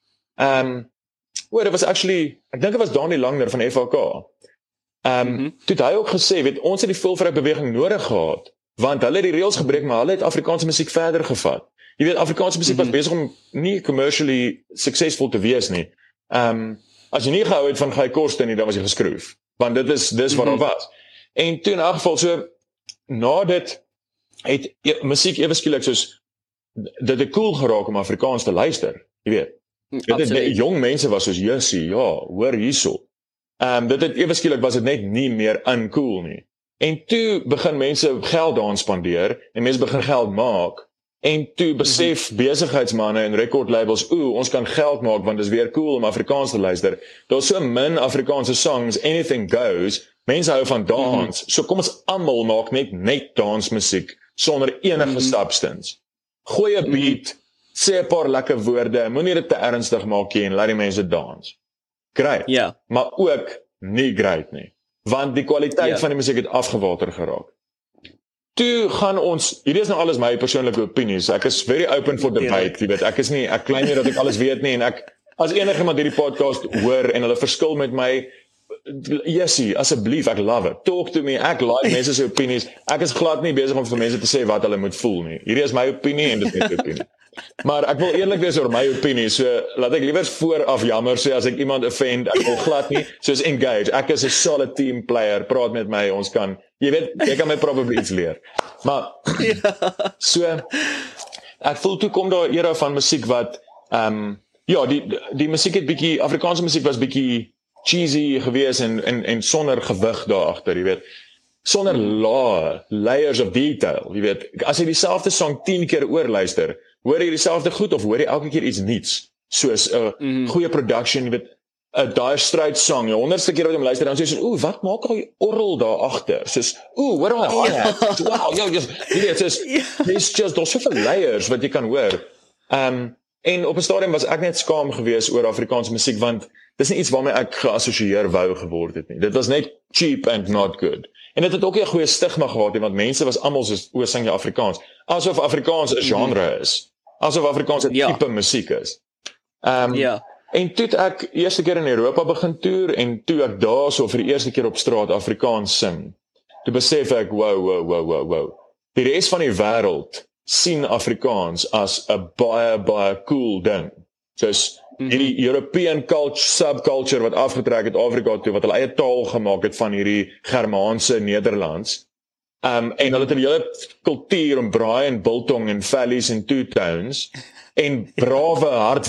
Dit was actually, ek dink dit was Dani Langner van FHK. Toe het hy ook gesê, weet, ons het die voelvry beweging nodig gehad, want hulle het die reëls gebreek, maar hulle het Afrikaanse musiek verder gevat. Jy weet, Afrikaanse musiek was besig om nie commercially suksesvol te wees nie. As jy nie gehou het van Guy Koste nie, dan was jy geskroef. Want dis wat daar was. En toe in elk geval, so, na dit, het musiek ewe skielik soos, dit het cool geraak om Afrikaans te luister. Jy weet. Dit jong mense was soos, Jussie, ja, hoor hierso. Dit het ewe skielik was dit net nie meer uncool nie. En toe begin mense geld daaraan spandeer, en mense begin geld maak, en toe besef besigheidsmanne en recordlabels, ons kan geld maak, want dit is weer cool om Afrikaans te luister. Daar's so min Afrikaanse songs, anything goes, mense hou van dans, so kom ons almal maak net dansmusiek, sonder enige substance. Gooi 'n beat, sê 'n paar lekker woorde, moenie dit te ernstig maak nie en laat die mense dans. Great. Ja. Maar ook nie great nie, want die kwaliteit van die musiek het afgewater geraak. Toe gaan ons, hierdie is nou alles my persoonlike opinies, ek is very open for debate, jy weet, ek claim nie dat ek alles weet nie, en as enigiemand hierdie podcast hoor, en hulle verskil met my, Jessie, asseblief, ek love it, talk to me, ek like mense se opinies, ek is glad nie besig om vir mense te sê wat hulle moet voel nie, hierdie is my opinie, en dit is my opinie. Maar ek wil eerlik wees oor my opinie, so laat ek liewer vooraf jammer sê as ek iemand offend, ek wil glad nie, soos engage, ek is 'n solid team player, praat met my, ons kan, jy weet, jy kan my probably iets leer. Maar, so, ek voel toe kom daar 'n era van musiek wat, die musiek het bietjie, Afrikaanse musiek was bietjie cheesy gewees en sonder gewig daar agter, jy weet. Sonder layers of detail, jy weet. As jy dieselfde song 10 keer oorluister, hoor jy dieselfde goed of hoor jy elke keer iets niets? Soos 'n goeie production, jy weet, 'n Dire Straits song, die 100ste keer wat jy hom luister, dan sê jy, wat maak al die orgel daar agter? Soos, hoor daai hi-hat. Wow, jy weet, soos, there's soveel layers wat jy kan hoor. En op 'n stadium was ek net skaam geweest oor Afrikaanse musiek, want dis nie iets waarmee ek geassosieer wou geword het nie. Dit was net cheap and not good. En dit het ook nie 'n goeie stigma gehad nie, want mense was almal soos, o, sing jy Afrikaans, asof Afrikaans 'n genre is, asof Afrikaans 'n tipe musiek is. En toe het ek eerste keer in Europa begin toer, en toe ek daarso vir die eerste keer op straat Afrikaans sing, toe besef ek, wow. Die res van die wêreld sien Afrikaans as 'n baie cool ding. Soos hierdie European subculture wat afgetrek het Afrika toe, wat hulle eie taal gemaak het van hierdie Germaanse Nederlands. En hulle het 'n hele kultuur en braai en biltong en valleys en two-tones, en brawe,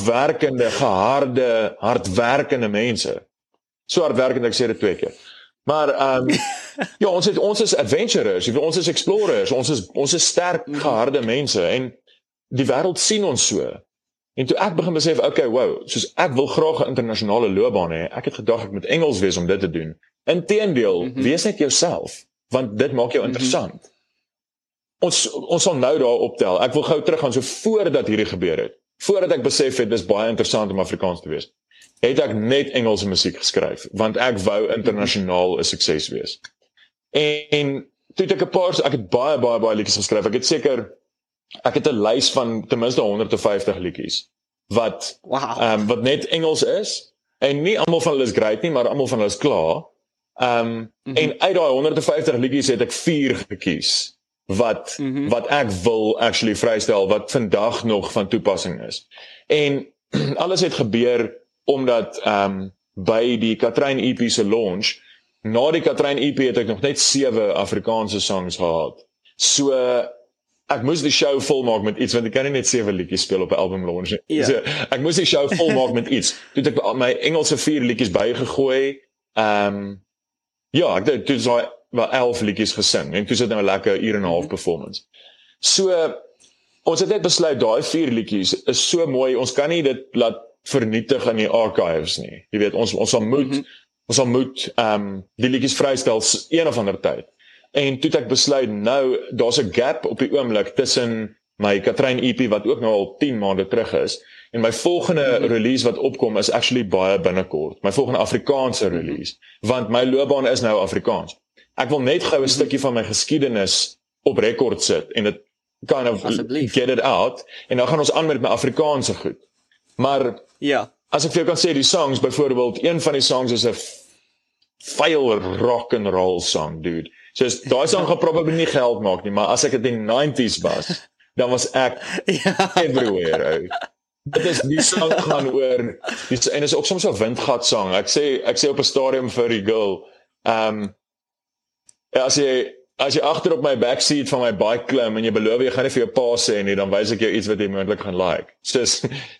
hardwerkende mense. So hardwerkend, ek sê dit 2 keer. Maar, ja, ons is adventurers, ons is explorers, ons is sterk, geharde mense, en die wêreld sien ons so. En toe ek begin besef, okay, wow, soos ek wil graag 'n internasionale loopbaan hê, ek het gedag ek moet Engels wees om dit te doen. Inteendeel, wees net jouself, want dit maak jou interessant. Ons sal nou daar optel. Ek wil gou teruggaan, so voordat hierdie gebeur het, voordat ek besef het, dis baie interessant om Afrikaans te wees, het ek net Engelse musiek geskryf, want ek wou internasionaal 'n sukses wees. En toe het ek het baie liedjies geskryf. Ek het 'n lys van ten minste 150 liedjies, wat net Engels is, en nie almal van hulle is great nie, maar almal van hulle is klaar. En uit daai 150 liedjies het ek 4 gekies, wat ek wil actually vrystel, wat vandag nog van toepassing is. En alles het gebeur omdat by die Katrein EP se launch, na die Katrein EP het ek nog net 7 Afrikaanse songs gehad. So ek moes die show volmaak met iets, want ek kan nie net 7 liedjies speel op 'n album launch nie. So ek moes die show volmaak met iets. Toe het ek my Engelse 4 liedjies bygegooi. Ek het toe wel 11 liedjies gesing, en toe sit nou 'n lekker 1 en 'n half performance. So ons het net besluit, daai 4 liedjies is so mooi, ons kan nie dit laat vernietig in die archives nie. Jy weet, ons sal moet die liedjies vrystel een of ander tyd. En toe het ek besluit, nou, daar's 'n gap op die oomblik tussen my Katrein EP, wat ook nou al 10 maande terug is, en my volgende release wat opkom is actually baie binnekort. My volgende Afrikaanse release, want my loopbaan is nou Afrikaans. Ek wil net gou 'n stukkie van my geskiedenis op rekord sit, en dit kind of get it out, en dan gaan ons aan met my Afrikaanse goed. Maar, as ek vir jou kan sê, die songs, byvoorbeeld, een van die songs is 'n vuil rock and roll song, dude. So daai song gaan probably nie geld maak nie, maar as ek dit in die 90s was, dan was ek everywhere. Dit is die song gaan oor, en is ook soms 'n windgat song. Ek sê op 'n stadium vir die girl, as jy agter op my backseat van my bike klim, en jy beloof jy gaan nie vir jou pa sê nie, dan wys ek jou iets wat jy moontlik gaan like. Soos,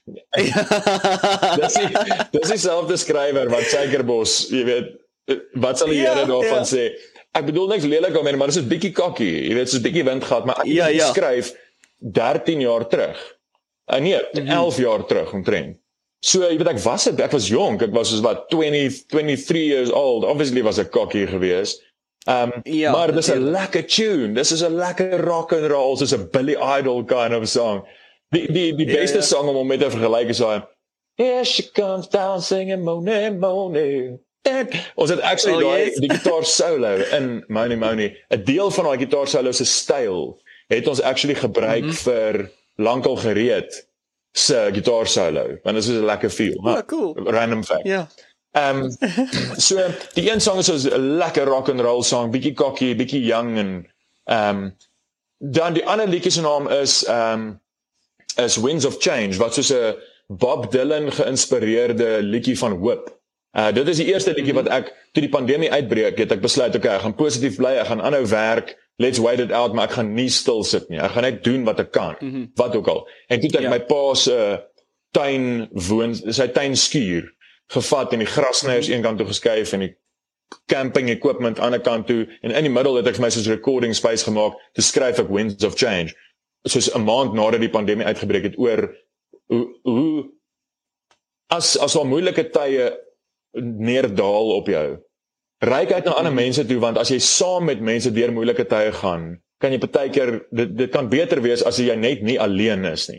dis dieselfde skrywer wat Suikerbos, jy weet, wat sal die Here daarvan sê? Ek bedoel niks lelik om, maar dis 'n bietjie kakkie, jy weet, soos bietjie windgat, maar ek skryf 13 jaar terug. Nee, 11 jaar terug omtrent. So, jy weet, ek was jonk, ek was soos 23 years old, obviously was ek kakkie geweest. Maar dis 'n lekker tune, dis is 'n lekker rock and roll, dis 'n Billy Idol kind of song. Die beste song om mee te vergelyk is daai, "Here she comes down singing Money, Money." Ons het actually die gitaar solo in Money, Money. 'n Deel van daai gitaar solo se styl het ons actually gebruik vir Lankal Gereed se gitaar solo, want dit is 'n lekker feel. Cool. Random fact. So die een song is 'n lekker rock and roll song, bietjie cocky, bietjie young, en dan die ander liedjie se naam is Winds of Change, wat soos 'n Bob Dylan geïnspireerde liedjie van hoop. Dit is die eerste liedjie wat ek, toe die pandemie uitbreek, het ek besluit, okay, ek gaan positief bly, ek gaan aanhou werk, let's wait it out, maar ek gaan nie stil sit nie, ek gaan net doen wat ek kan, wat ook al. En toe het ek my pa se sy tuinskuur gevat, en die grasnyers een kant toe geskuif, en die camping equipment aan 'n kant toe, en in die middel het ek vir my soos recording space gemaak, te skryf ek Winds of Change, soos 'n maand nadat die pandemie uitgebreek het, oor hoe as daar moeilike tye neerdaal op jou, reik uit na ander mense toe, want as jy saam met mense deur moeilike tye gaan, kan jy partykeer, dit kan beter wees as jy net nie alleen is nie.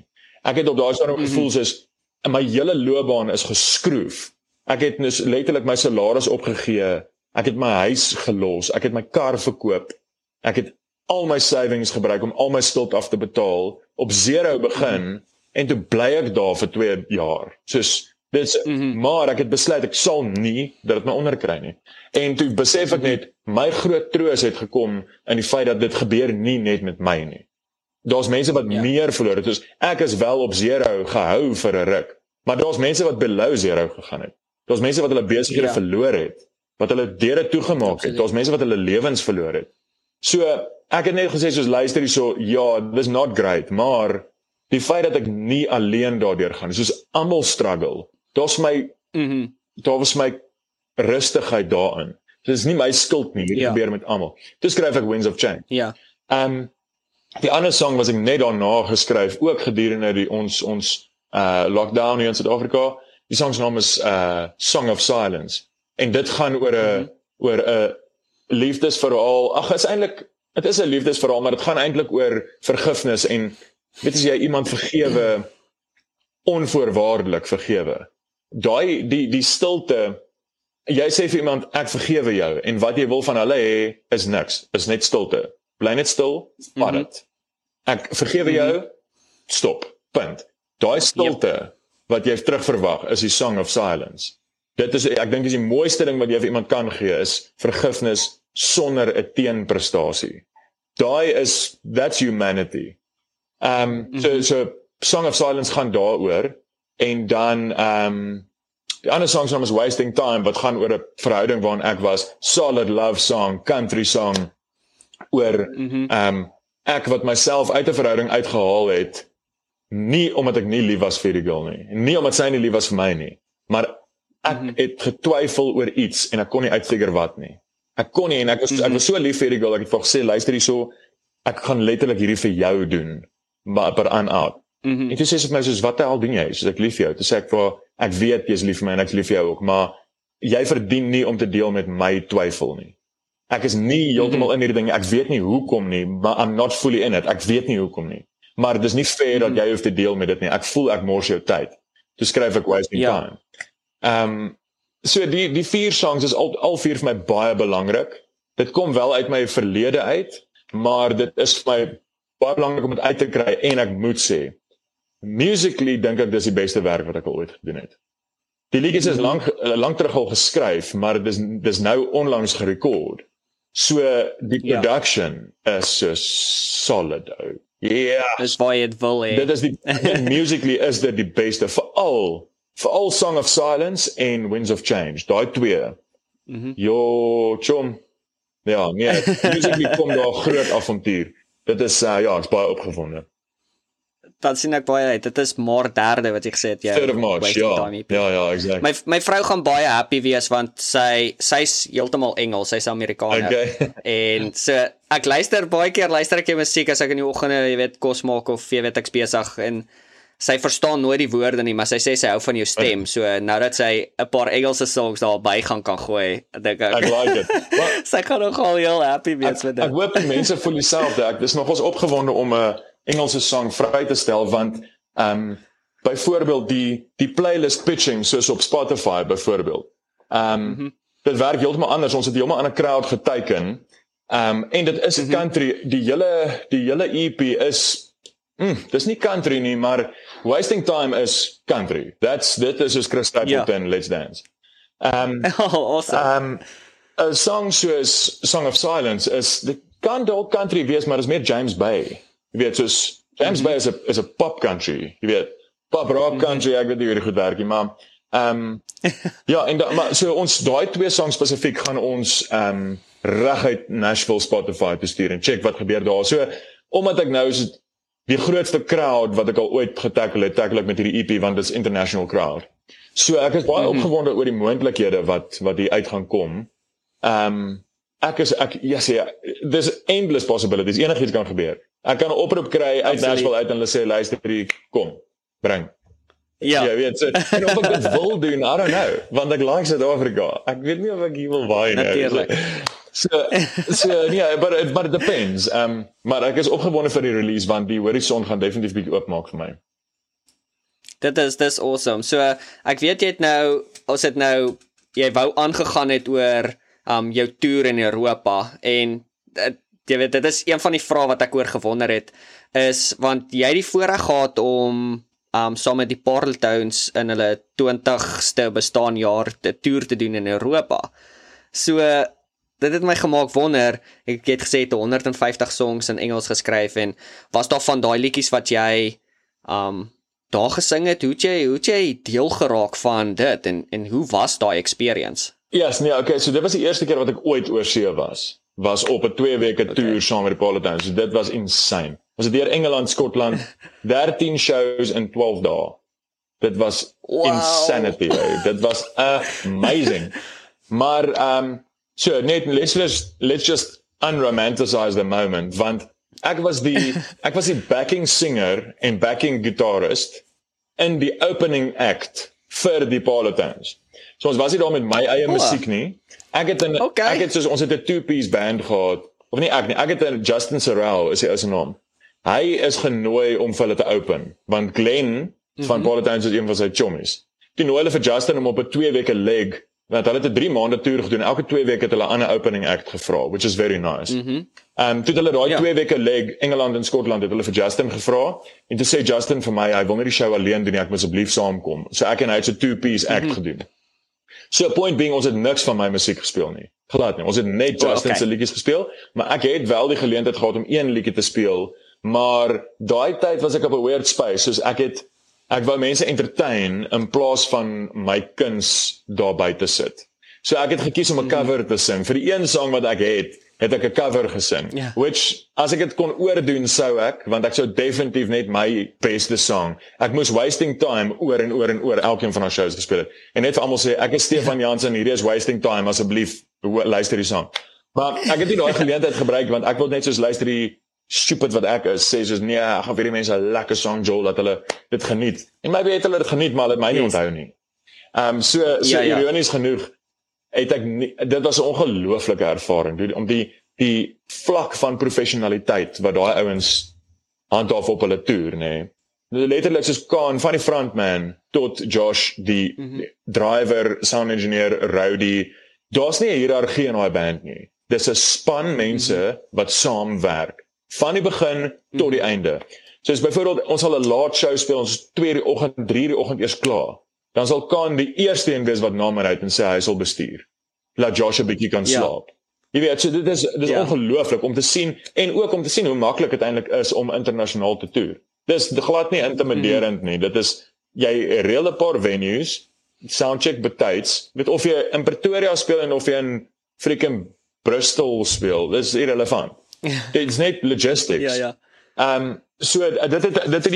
Ek het op daai stadium gevoel soos my hele loopbaan is geskroef. Ek het dus letterlik my salaris opgegee, ek het my huis gelos, ek het my kar verkoop, ek het al my savings gebruik om al my skuld af te betaal, op zero begin, en toe bly ek daar vir 2 jaar. Soos, maar ek het besluit, ek sal nie dit my onderkry nie. En toe besef ek net, my groot troos het gekom in die feit dat dit gebeur nie net met my nie. Daar's mense wat meer verloor het, dus ek is wel op zero gehou vir 'n ruk, maar daar's mense wat below zero gegaan het. Daar's mense wat hulle besighede verloor het, wat hulle deure toegemaak het, daar's mense wat hulle lewens verloor het. So, ek het net gesê soos luister hierso, ja, this not great, maar die feit dat ek nie alleen daardeur gaan, soos almal struggle, daar was my rustigheid daarin. Dit is nie my skuld nie, dit gebeur met almal. Toe skryf ek Winds of Change. Die ander song was ek net daarna geskryf, ook gedurende ons lockdown hier in Suid-Afrika. Die song se naam is Song of Silence. En dit gaan oor 'n liefdesverhaal. Het is 'n liefdesverhaal, maar dit gaan eintlik oor vergifnis en weet as jy iemand vergewe, onvoorwaardelik vergewe. Die stilte, jy sê vir iemand ek vergewe jou en wat jy wil van hulle hê is niks, is net stilte. Bly net stil, vat dit. Ek vergewe jou, stop, punt. Daai stilte wat jy terugverwag is die Song of Silence. Dit is, ek dink is die mooiste ding wat jy vir iemand kan gee, is vergifnis sonder 'n teenprestasie. That's humanity. So Song of Silence gaan daaroor, en dan, die ander song is Wasting Time, wat gaan oor 'n verhouding waarin ek was, solid love song, country song, oor, ek wat myself uit 'n verhouding uitgehaal het, nie omdat ek nie lief was vir die girl nie omdat sy nie lief was vir my nie, maar ek het getwyfel oor iets, en ek kon nie uitfigure wat nie. Ek kon nie, en ek was so lief vir die girl, ek het vir gesê, luister hierso, ek gaan letterlik hierdie vir jou doen, maar per aan out. En toe sê sy vir my, soos, wat die hel doen jy? Soos, ek lief vir jou. Toe sê ek weet jy is lief vir my, en ek is lief vir jou ook, maar jy verdien nie om te deel met my twyfel nie. Ek is nie heeltemal in hierdie ding, ek weet nie hoekom nie, maar I'm not fully in it, ek weet nie hoekom nie. Maar dit is nie fair dat jy hoef te deel met dit nie, ek voel ek mors jou tyd. Toe skryf ek Wasting Time. So die 4 songs is al 4 vir my baie belangrik. Dit kom wel uit my verlede uit, maar dit is vir my baie belangrik om dit uit te kry, en ek moet sê, musically dink ek dis die beste werk wat ek al ooit gedoen het. Die liedjies is lang terug al geskryf, maar dis nou onlangs gerekord. So die production is so solid. Dis waar jy het wil hê. Dit is musically is dit die beste, veral Song of Silence en Winds of Change, daai 2. Jo, chom. Ja, nee, musically kom daar groot avontuur. Dit is, ek's baie opgewonde. Dat sien ek baie uit. Dit is Maart 3de wat jy gesê het. 3rd of March, ja, exactly. My vrou gaan baie happy wees, want sy's heeltemal Engels, sy's Amerikaner. Okay. En so, ek baie keer luister ek musiek as ek in die oggende, jy weet, kos maak of jy weet ek's besig, en sy verstaan nooit die woorde nie, maar sy sê sy hou van jou stem, so nou dat sy 'n paar Engelse songs daarby gaan kan gooi, dink ek. Ek like it. Sy gaan nogal heel happy wees met dit. Ek hoop die mense voel dieselfde. Ek is nogals opgewonde om 'n Engelse song vry te stel, want byvoorbeeld die playlist pitching soos op Spotify byvoorbeeld. Dit werk heeltemal anders. Ons het heeltemal aan 'n crowd geteken. En dit is country. Die hele EP is dis nie country nie, maar Wasting Time is country. Dit is soos Chris Stapleton, Let's Dance. Awesome. 'n song soos Song of Silence dit kan dalk country wees, maar dit is meer James Bay. Jy weet, soos James Bay is 'n pop country. Jy weet, pop rock country, ek weet nie hoe dit goed werk nie, maar ja, maar so ons daai 2 songs spesifiek gaan ons reguit Nashville Spotify te stuur en check wat gebeur daar. So omdat ek nou is die grootste crowd wat ek al ooit tackle ek met hierdie EP, want dit is international crowd. So ek is baie opgewonde oor die moontlikhede wat hier uit gaan kom. There's endless possibilities, enigiets kan gebeur. Ek kan 'n oproep kry uit Nashville uit en hulle sê, luister, kom, bring. Ja, weet so, en of ek dit wil doen, I don't know, want ek like Suid-Afrika. Ek weet nie of ek hier wil waai nie. Natuurlijk. So yeah, but it depends. Maar ek is opgewonde vir die release, want die horison gaan definitief bietjie oopmaak vir my. Dis awesome. So ek weet jy wou aangegaan het oor jou toer in Europa en jy weet dit is een van die vrae wat ek oor gewonder het is want jy het die voorreg gehad om saam met die Parletowns in hulle 20ste bestaanjaar 'n toer te doen in Europa. So dit het my gemaak wonder, ek het gesê 150 songs in Engels geskryf en was daar van daai liedjies wat jy daar gesing het, hoe het jy deel geraak van dit en hoe was daai experience? Yes, nee, okay, so dit was die eerste keer wat ek ooit oor see was op 'n 2 weke toer saam met die Parletowns. So dit was insane. Was dit deur Engeland, Skotland, 13 shows in 12 dae. Dit was insanity, hey. Dit was amazing. Maar so net let's just unromanticize the moment want ek was die backing singer en backing guitarist in die opening act vir die Parletowns. So ons was nie daar met my eie musiek nie. Ek het ons het 'n two-piece band gehad. Of nie ek het 'n Justin Sorrell is sy naam. Hy is genooi om vir hulle te open want Glenn van Parletowns is een van sy chommies. Toe nooi hulle vir Justin om op 'n 2 weke leg want hulle het 'n 3 maande toer gedoen. Elke 2 weke het hulle 'n ander opening act gevra, which is very nice. Toe hulle daai 2 weke leg Engeland en Skotland het hulle vir Justin gevra en toe sê Justin vir my hy wil nie die show alleen doen nie, ek moet asseblief saamkom. So ek en hy het so 2-piece act gedoen. So point being ons het niks van my musiek gespeel nie. Glad nie. Ons het net Justin se liedjies gespeel, maar ek het wel die geleentheid gehad om een liedjie te speel, maar daai tyd was ek op 'n weird space, soos ek wou mense entertain in plaas van my kuns daar buite sit. So ek het gekies om 'n cover te sing. Vir die een sang wat ek het ek 'n cover gesing. Yeah. Which, as ek dit kon oordoen sou ek, want ek sou definitief net my beste song. Ek moes Wasting Time oor en oor elkeen van haar shows gespeel het. En net vir almal sê, ek is Stefan Jansen, hierdie is Wasting Time, asseblief luister die sang. Maar ek het nie daai geleentheid gebruik, want ek wil net soos luister die stupid wat ek is, sê soos, nee, ek gaan vir die mense 'n lekker song, Joel, dat hulle dit geniet. En maybe het hulle dit geniet, maar hulle het my nie onthou nie. So ironies genoeg, dit was 'n ongelooflike ervaring, om die vlak van professionaliteit wat daai ouens handhaaf op hulle toer, nê. Letterlik soos Kaan van die frontman tot Josh die driver, sound engineer, Rowdy. Daar's nie 'n hiërargie in daai band nie. Dis 'n span mense wat saamwerk van die begin tot die einde. Soos byvoorbeeld ons sal 'n laat show speel, ons 2 die oggend, 3 die oggend eers klaar. Dan sal Kaan die eerste een wees wat na my ry en sê hy sal bestuur. Laat Josh 'n bietjie kan slaap. Jy weet, so dit is ongelooflik om te sien en ook om te sien hoe maklik dit eintlik is om internasionaal te toer. Dis glad nie intimiderend nie. Dit is jy reël 'n paar venues, soundcheck betyds, weet of jy in Pretoria speel en of jy in freaking Bristol speel, dis irrelevant. It's net logistics. So dit het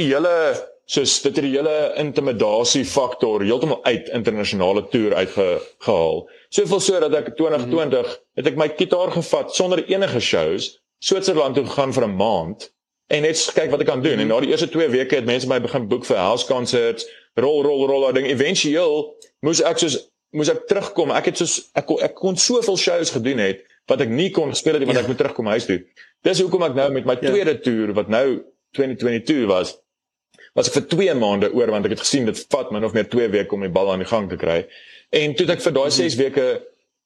die hele intimidasie faktor heeltemal uit internasionale toer uitgehaal. Soveel so dat ek 2020 het ek my gitaar gevat sonder enige shows, Switserland toe gegaan vir 'n maand en net kyk wat ek kan doen. En na die eerste 2 weke het mense my begin boek vir house concerts, rol ding. Eventueel moes ek terugkom. Ek kon soveel shows gedoen het wat ek nie kon speel het, want ek moet terugkom huis toe. Dis hoekom ek nou met my tweede toer wat nou 2022 was ek vir 2 maande oor, want ek het gesien dit vat min of meer 2 weke om die bal aan die gang te kry. En toe ek vir daai 6 weke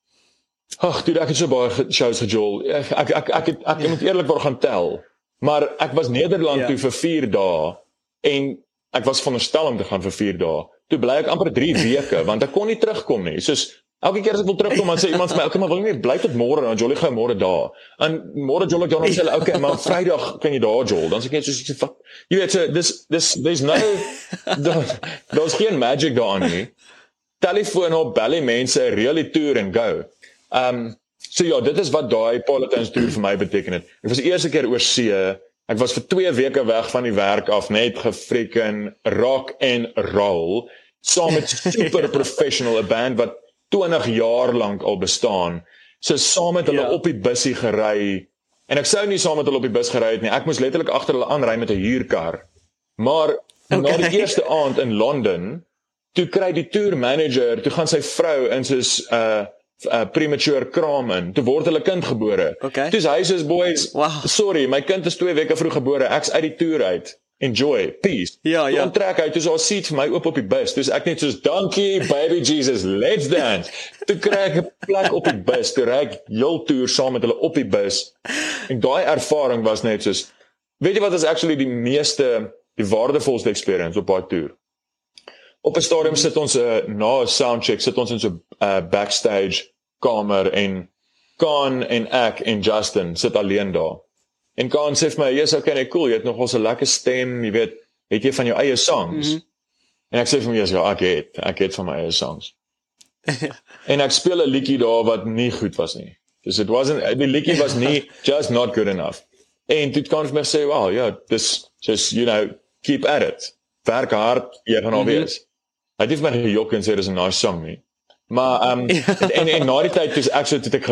ek het so baie shows gejoel. Ek moet eerlikwaar gaan tel. Maar ek was Nederland toe vir 4 dae en ek was veronderstel om te gaan vir 4 dae. Toe bly ek amper 3 weke want ek kon nie terugkom nie. Soos elke keer as ek wil terugkom, dan sê iemand vir my, "Okay, maar wil jy nie bly tot môre dan jolly gou môre daar." En môre jolly ek dan sê, "Okay, maar Vrydag kan jy daar jol." Dan sê ek net soos fuck. Jy weet, so there's no daar's geen magic daarin nie. Telefoon op, bel die mense, reël die toer en go. So ja, dit is wat daai Parletowns toer vir my beteken het. Ek was die eerste keer oor see. Ek was vir 2 weke weg van die werk af, net gefreaking rock en roll, saam met super professional, 'n band wat 20 jaar lank al bestaan. So saam met hulle op die busie gery. En ek sou nie saam met hulle op die bus gery het nie. Ek moes letterlik agter hulle aanry met 'n huurkar. Maar na die eerste aand in Londen, toe kry die tour manager, toe gaan sy vrou in soos premature kraam in. Toe word hulle kind gebore. Toe hy soos boys, sorry, my kind is 2 weke vroeg gebore. Ek's uit die toer uit. enjoy, peace. Ja, ja. Dan trek hy, toe is daar 'n seat vir my oop op die bus, dus ek net soos, dankie, baby Jesus, let's dance. Toe kry ek 'n plek op die bus, toe ry ek heel toer saam met hulle op die bus, en daai ervaring was net soos, weet jy wat is actually die waardevolste experience op daai toer? Op 'n stadium sit ons, na 'n soundcheck, sit ons in so 'n backstage kamer, en Kaan en ek en Justin sit alleen daar. En Kaan sê vir my, yes, okay, nee, cool, jy het nogal so 'n lekker stem, jy weet, het jy van jou eie songs? En ek sê vir my, yes, ja, ek het van my eie songs. En ek speel 'n liedjie daar wat nie goed was nie. Dus die liedjie was nie, just not good enough. En toe kan vir my sê, wow, ja, dis, just, keep at it. Werk hard, jy gaan al wees. Hy het nie vir my gejok en sê, dis 'n nice song nie. Maar, en na die tyd, toe ek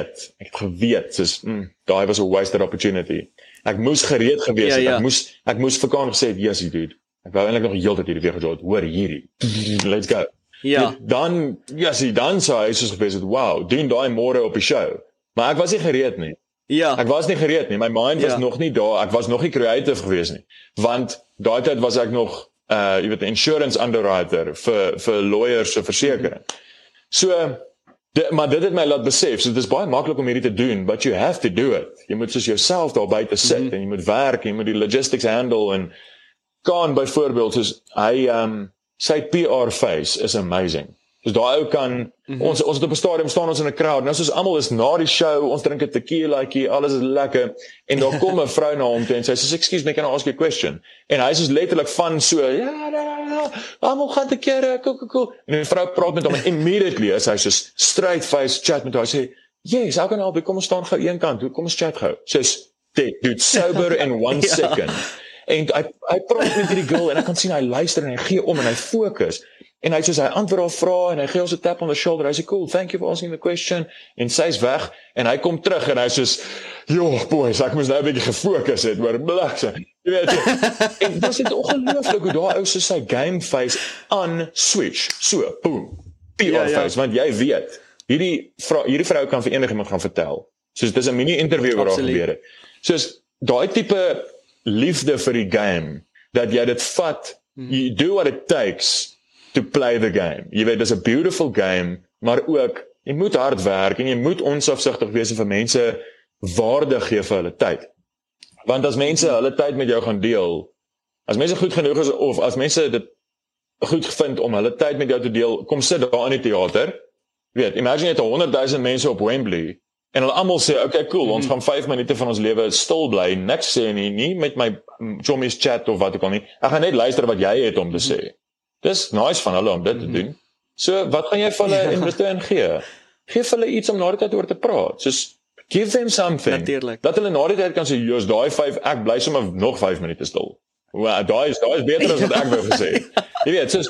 geweet, soos, daai was a wasted opportunity. Ek moes gereed gewees het, ek moes vir Kaan gesê, yes, dude, ek wou eintlik nog heeltyd hierdie weer gedoen, hoor hierdie, let's go. Ja. Dan sê hy soos gewees het, wow, doen daai môre op die show. Maar ek was nie gereed nie. Ja. Ek was nie gereed nie, my mind was nog nie daar, ek was nog nie creative gewees nie, want daai tyd was ek nog, jy weet, insurance underwriter vir lawyers se versekering. So, maar dit het my laat besef, so dit is baie maklik om hierdie te doen, but you have to do it. Jy moet soos jouself daar buite sit, en jy moet werk, en jy moet die logistics handle, en Kaan byvoorbeeld, soos hy, sy PR face is amazing. Dus daai ou kan, ons het op 'n stadium staan ons in 'n crowd, nou soos almal is na die show, ons drink 'n tequilaatjie, alles is lekker, en daar kom 'n vrou na hom toe, en sy sê, excuse me, can I ask you a question? En hy is soos letterlik van so, ja, almal gaan te kere, cool. En die vrou praat met hom, en immediately is hy soos straight face chat met haar, hy sê, yes, how can I help you, kom ons staan gou een kant, kom ons chat gou, soos, dude, sober in 1 second, en hy praat met hierdie girl, en ek kan sien, hy luister, en hy gee om, en hy fokus, en hy soos, hy antwoord al vrae, en hy gee ons 'n tap on the shoulder, hy sê, cool, thank you for asking the question, en sy's weg, en hy kom terug, en hy soos, boys, ek moes nou 'n bietjie gefokus het, maar blikse, jy weet, en dit is net ongelooflik, hoe daar ou soos sy game face switch, so, boom, PR face, want jy weet, hierdie vrou kan vir enigiemand gaan vertel, soos, dis 'n mini-interview waar daar gebeur het, soos, daai tipe liefde vir die game, dat jy dit vat, you do what it takes, to play the game. Jy weet, dis 'n beautiful game, maar ook, jy moet hard werk, en jy moet onsafsigtig wees en vir mense waarde gee vir hulle tyd. Want as mense hulle tyd met jou gaan deel, as mense goed genoeg is, of as mense dit goed vind om hulle tyd met jou te deel, kom sit daar in die theater, weet, imagine jy het 100,000 mense op Wembley, en hulle almal sê, okay, cool, ons gaan 5 minute van ons lewe stil bly, niks sê nie met my chommies chat of wat ook al nie, ek gaan net luister wat jy het om te sê. Dis nice van hulle om dit te doen. So, wat gaan jy vir hulle in return gee? Geef hulle iets om na die tyd oor te praat. Soos, give them something. Natuurlijk. Dat hulle na die tyd kan sê, joos, daai 5, ek bly sommer nog 5 minute stil. Well, daai is beter as wat ek wou gesê het. Jy weet, soos,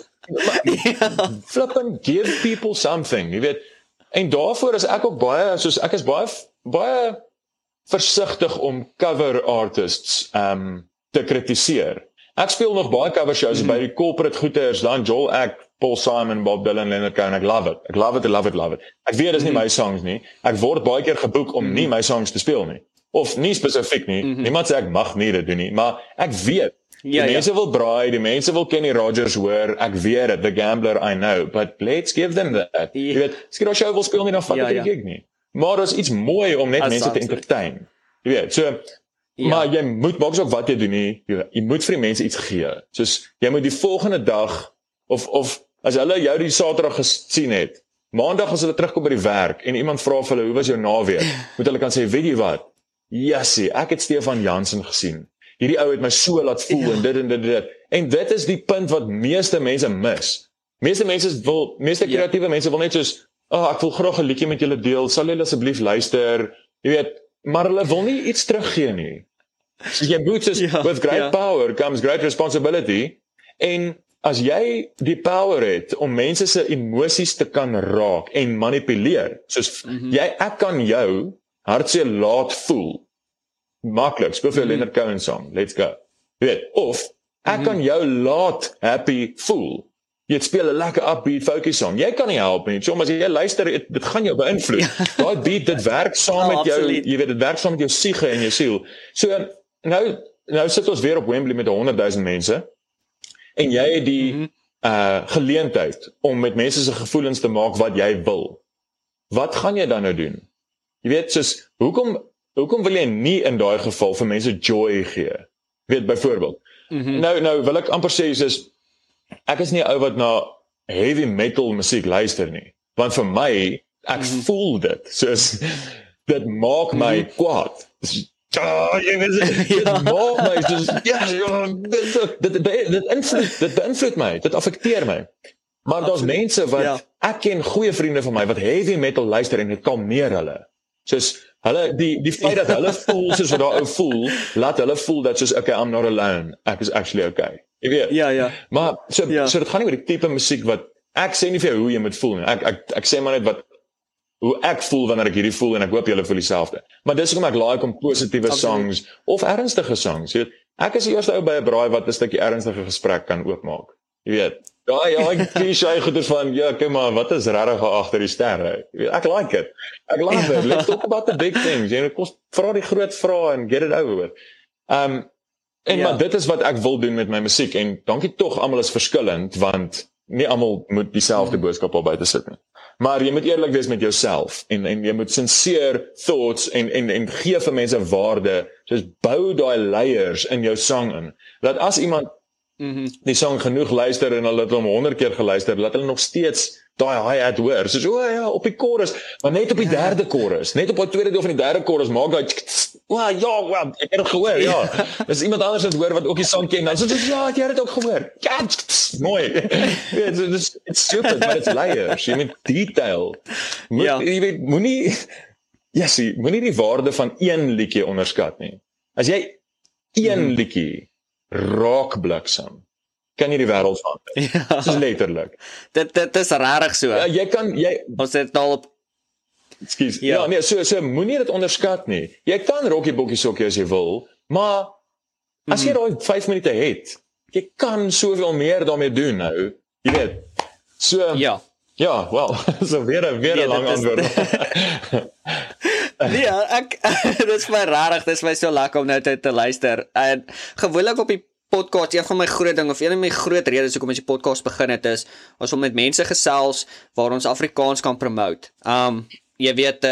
flip and give people something, jy weet. En daarvoor is ek ook baie, soos, ek is baie versigtig om cover artists te kritiseer. Ek speel nog baie cover shows by die corporate goeters, dan Joel Ek, Paul Simon, Bob Dylan, Leonard Cohen, ek love it. Ek weet dis nie my songs nie. Ek word baie keer geboek om nie my songs te speel nie. Of nie spesifiek nie. Niemand sê ek mag nie dit doen nie, maar ek weet. Die mense wil braai, die mense wil Kenny Rogers hoor, ek weet het, The Gambler, I know, but let's give them that. Jy weet, as jy daar show wil speel nie, dan vat ek die gig nie. Maar dit is iets mooi om net mense te entertain. Jy weet, so, maar jy moet, maak ook wat jy doen nie, jy moet vir die mense iets gee. Soos, jy moet die volgende dag, of as hulle jou die Saterdag gesien het, Maandag as hulle terugkom by die werk, en iemand vra vir hulle, hoe was jou naweek? Moet hulle kan sê, weet jy wat? Jassie, ek het Stefan Jansen gesien. Hierdie ou het my so laat voel, en dit. En dit is die punt wat meeste mense mis. Meeste kreatiewe mense wil net soos, ek wil graag 'n liedjie met julle deel, sal julle asseblief luister, jy weet, maar hulle wil nie iets teruggee nie. So jy moet soos, with great power comes great responsibility, en as jy die power het om mense se emosies te kan raak en manipuleer, soos ek kan jou hartseer laat voel, maklik, speel vir Leonard Cohen song, let's go, jy weet, of ek kan jou laat happy voel, jy speel 'n lekker upbeat folky song, jy kan nie help nie, soms as jy luister, dit gaan jou beïnvloed, daai beat, dit werk saam met jou, jy weet, dit werk saam met jou siege en jou siel, so, nou, nou sit ons weer op Wembley met 100,000 mense en jy het die geleentheid om met mense se gevoelens te maak wat jy wil. Wat gaan jy dan nou doen? Jy weet, soos, hoekom wil jy nie in daai geval vir mense joy gee? Weet, byvoorbeeld. Nou wil ek amper sê, soos, ek is nie 'n ou wat na heavy metal musiek luister nie. Want vir my, ek voel dit. Soos, dit maak my kwaad. Jy weet, dit maak my, soos, dit beïnvloed my, dit affekteer my. Maar daar's mense wat, ek ken goeie vriende van my, wat heavy metal luister en dit kalmeer hulle. Soos, hulle, die feit dat hulle voel soos wat daai ou voel, laat hulle voel dat soos, okay, I'm not alone, ek is actually okay. Jy weet. Ja. Maar, so dit gaan nie oor die tipe musiek wat, ek sê nie vir jou hoe jy moet voel nie, ek sê maar net hoe ek voel wanneer ek hierdie voel, en ek hoop julle voel dieselfde. Maar dis hoekom ek like om positiewe songs, of ernstige songs, jy weet. Ek is die eerste ou by 'n braai wat 'n stukkie ernstige gesprek kan oopmaak. Jy weet. Ja, ek cliché goeders van, ja, kyk maar, wat is regtig agter die sterre? Jy weet, ek like it. Ek love it. Let's talk about the big things. Jy weet, vra die groot vrae en get it over with. Maar dit is wat ek wil doen met my musiek, en dankie tog, almal is verskillend, want nie almal moet dieselfde boodskap al buite sit nie. Maar jy moet eerlik wees met jouself, en jy moet sincere thoughts, en gee vir mense waarde, soos bou daai layers in jou sang in, dat as iemand die song genoeg luister, en hulle het hom 100 keer geluister, laat hulle nog steeds daai hi-hat hoor, soos, ja, op die chorus, maar net op die derde chorus, net op die tweede deel van die derde chorus, maak daai, ek het het gehoor, ja, dis iemand anders het hoor, wat ook die song ken, dan soos, ja, jy het het ook gehoor, ja, mooi, it's stupid, but it's layers, jy moet detail, jy weet, moenie die waarde van een liedjie onderskat nie, as jy een liedjie raak bliksem, kan jy die wêreld verander. Dit is letterlik. Dit is rarig so. Ja, ons het al op Ekskuus. Ja, nee, so moenie dit onderskat nie. Jy kan rokkie bokkie sokkie as jy wil, maar as jy daai 5 minute het, jy kan soveel meer daarmee doen nou. Jy weet. So ja, wel, so weer 'n lang antwoord. Dit is my rarig, dit is my so lekker om nou te luister. En gewoonlik op die podcast, een van my groot ding, of een van my groot redes hoekom ons die podcast begin het, is ons om met mense gesels waar ons Afrikaans kan promote. Jy weet,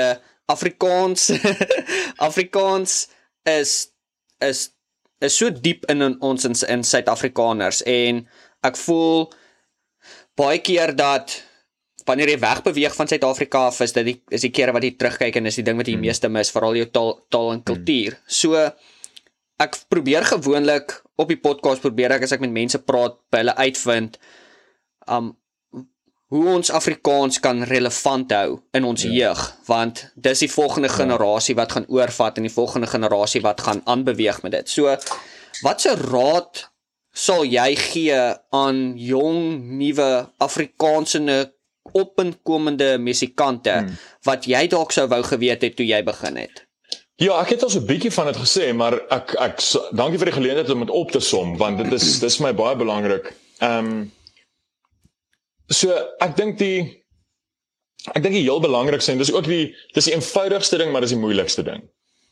Afrikaans is so diep in ons in Suid-Afrikaners, en ek voel baie keer dat wanneer jy wegbeweeg van Suid-Afrika af, is die kere wat jy terugkyk, en is die ding wat jy meeste mis, veral jou taal en kultuur. So, ek probeer gewoonlik, op die podcast probeer ek, as ek met mense praat, by hulle uitvind, hoe ons Afrikaans kan relevant hou in ons jeug, want dis die volgende generasie wat gaan oorvat, en die volgende generasie wat gaan aanbeweeg met dit. So, wat se raad sal jy gee aan jong, nuwe Afrikaanse op-en-komende musikante, wat jy dalk sou wou geweet het toe jy begin het? Ja, ek het al so 'n bietjie van dit gesê, maar ek dankie vir die geleentheid om dit op te som, want dit is my baie belangrik. So, ek dink die heel belangrikste, en dis die eenvoudigste ding, maar dis die moeilikste ding.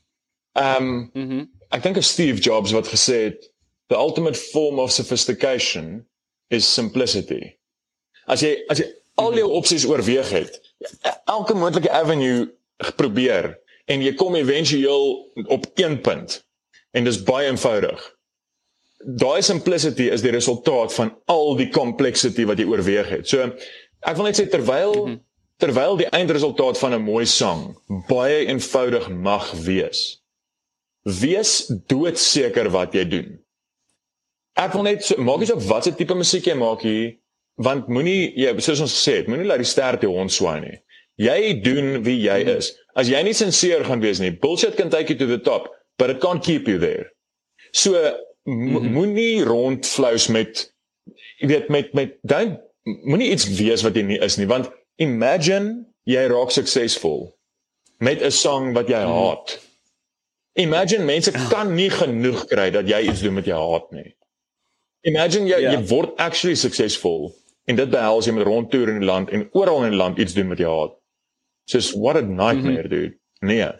Ek dink Steve Jobs wat gesê het, the ultimate form of sophistication is simplicity. As jy al jou opsies oorweeg het, elke moontlike avenue probeer, en jy kom eventueel op een punt, en dis baie eenvoudig. Daai simplicity is die resultaat van al die complexity wat jy oorweeg het. So, ek wil net sê, terwyl die eindresultaat van 'n mooi sang baie eenvoudig mag wees doodseker wat jy doen. Ek wil net, maak nie saak wat se tipe musiek jy maak hier, want soos ons gesê het, moenie laat die ster te hond swaai nie. Jy doen wie jy is. As jy nie sincere gaan wees nie, bullshit can take you to the top, but it can't keep you there. So, moenie rondflous met, jy weet, moenie iets wees wat jy nie is nie, want imagine jy raak suksesvol met 'n song wat jy haat. Imagine mense kan nie genoeg kry dat jy iets doen met jy haat nie. Imagine jy word actually suksesvol, en dit behels jy met rondtoer in die land, en oral in die land iets doen met jy haat. Soos, what a nightmare, dude. Nee.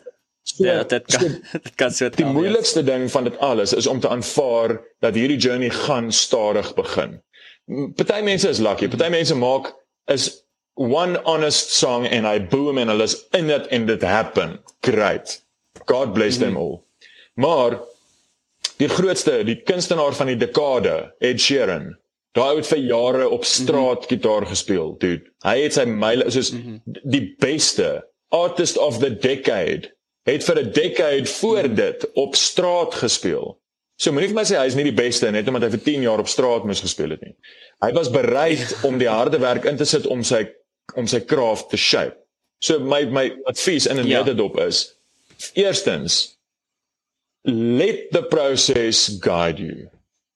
So, Ja, dit kan so die moeilikste ding van dit alles is om te aanvaar dat hierdie journey gaan stadig begin. Party mense is lucky, party mense maak is one honest song and I boom en hulle is in it and it happen. Great. God bless them all. Maar die grootste, die kunstenaar van die dekade, Ed Sheeran, daai het vir jare op straat gitaar gespeel, dude. Hy het sy myle soos die beste artist of the decade het vir 'n decade voor dit op straat gespeel. So moenie vir my sê hy is nie die beste net omdat hy vir 10 jaar op straat moes gespeel het nie. Hy was bereid om die harde werk in te sit om sy craft te shape. So my advies in 'n netedop is, eerstens, let the process guide you.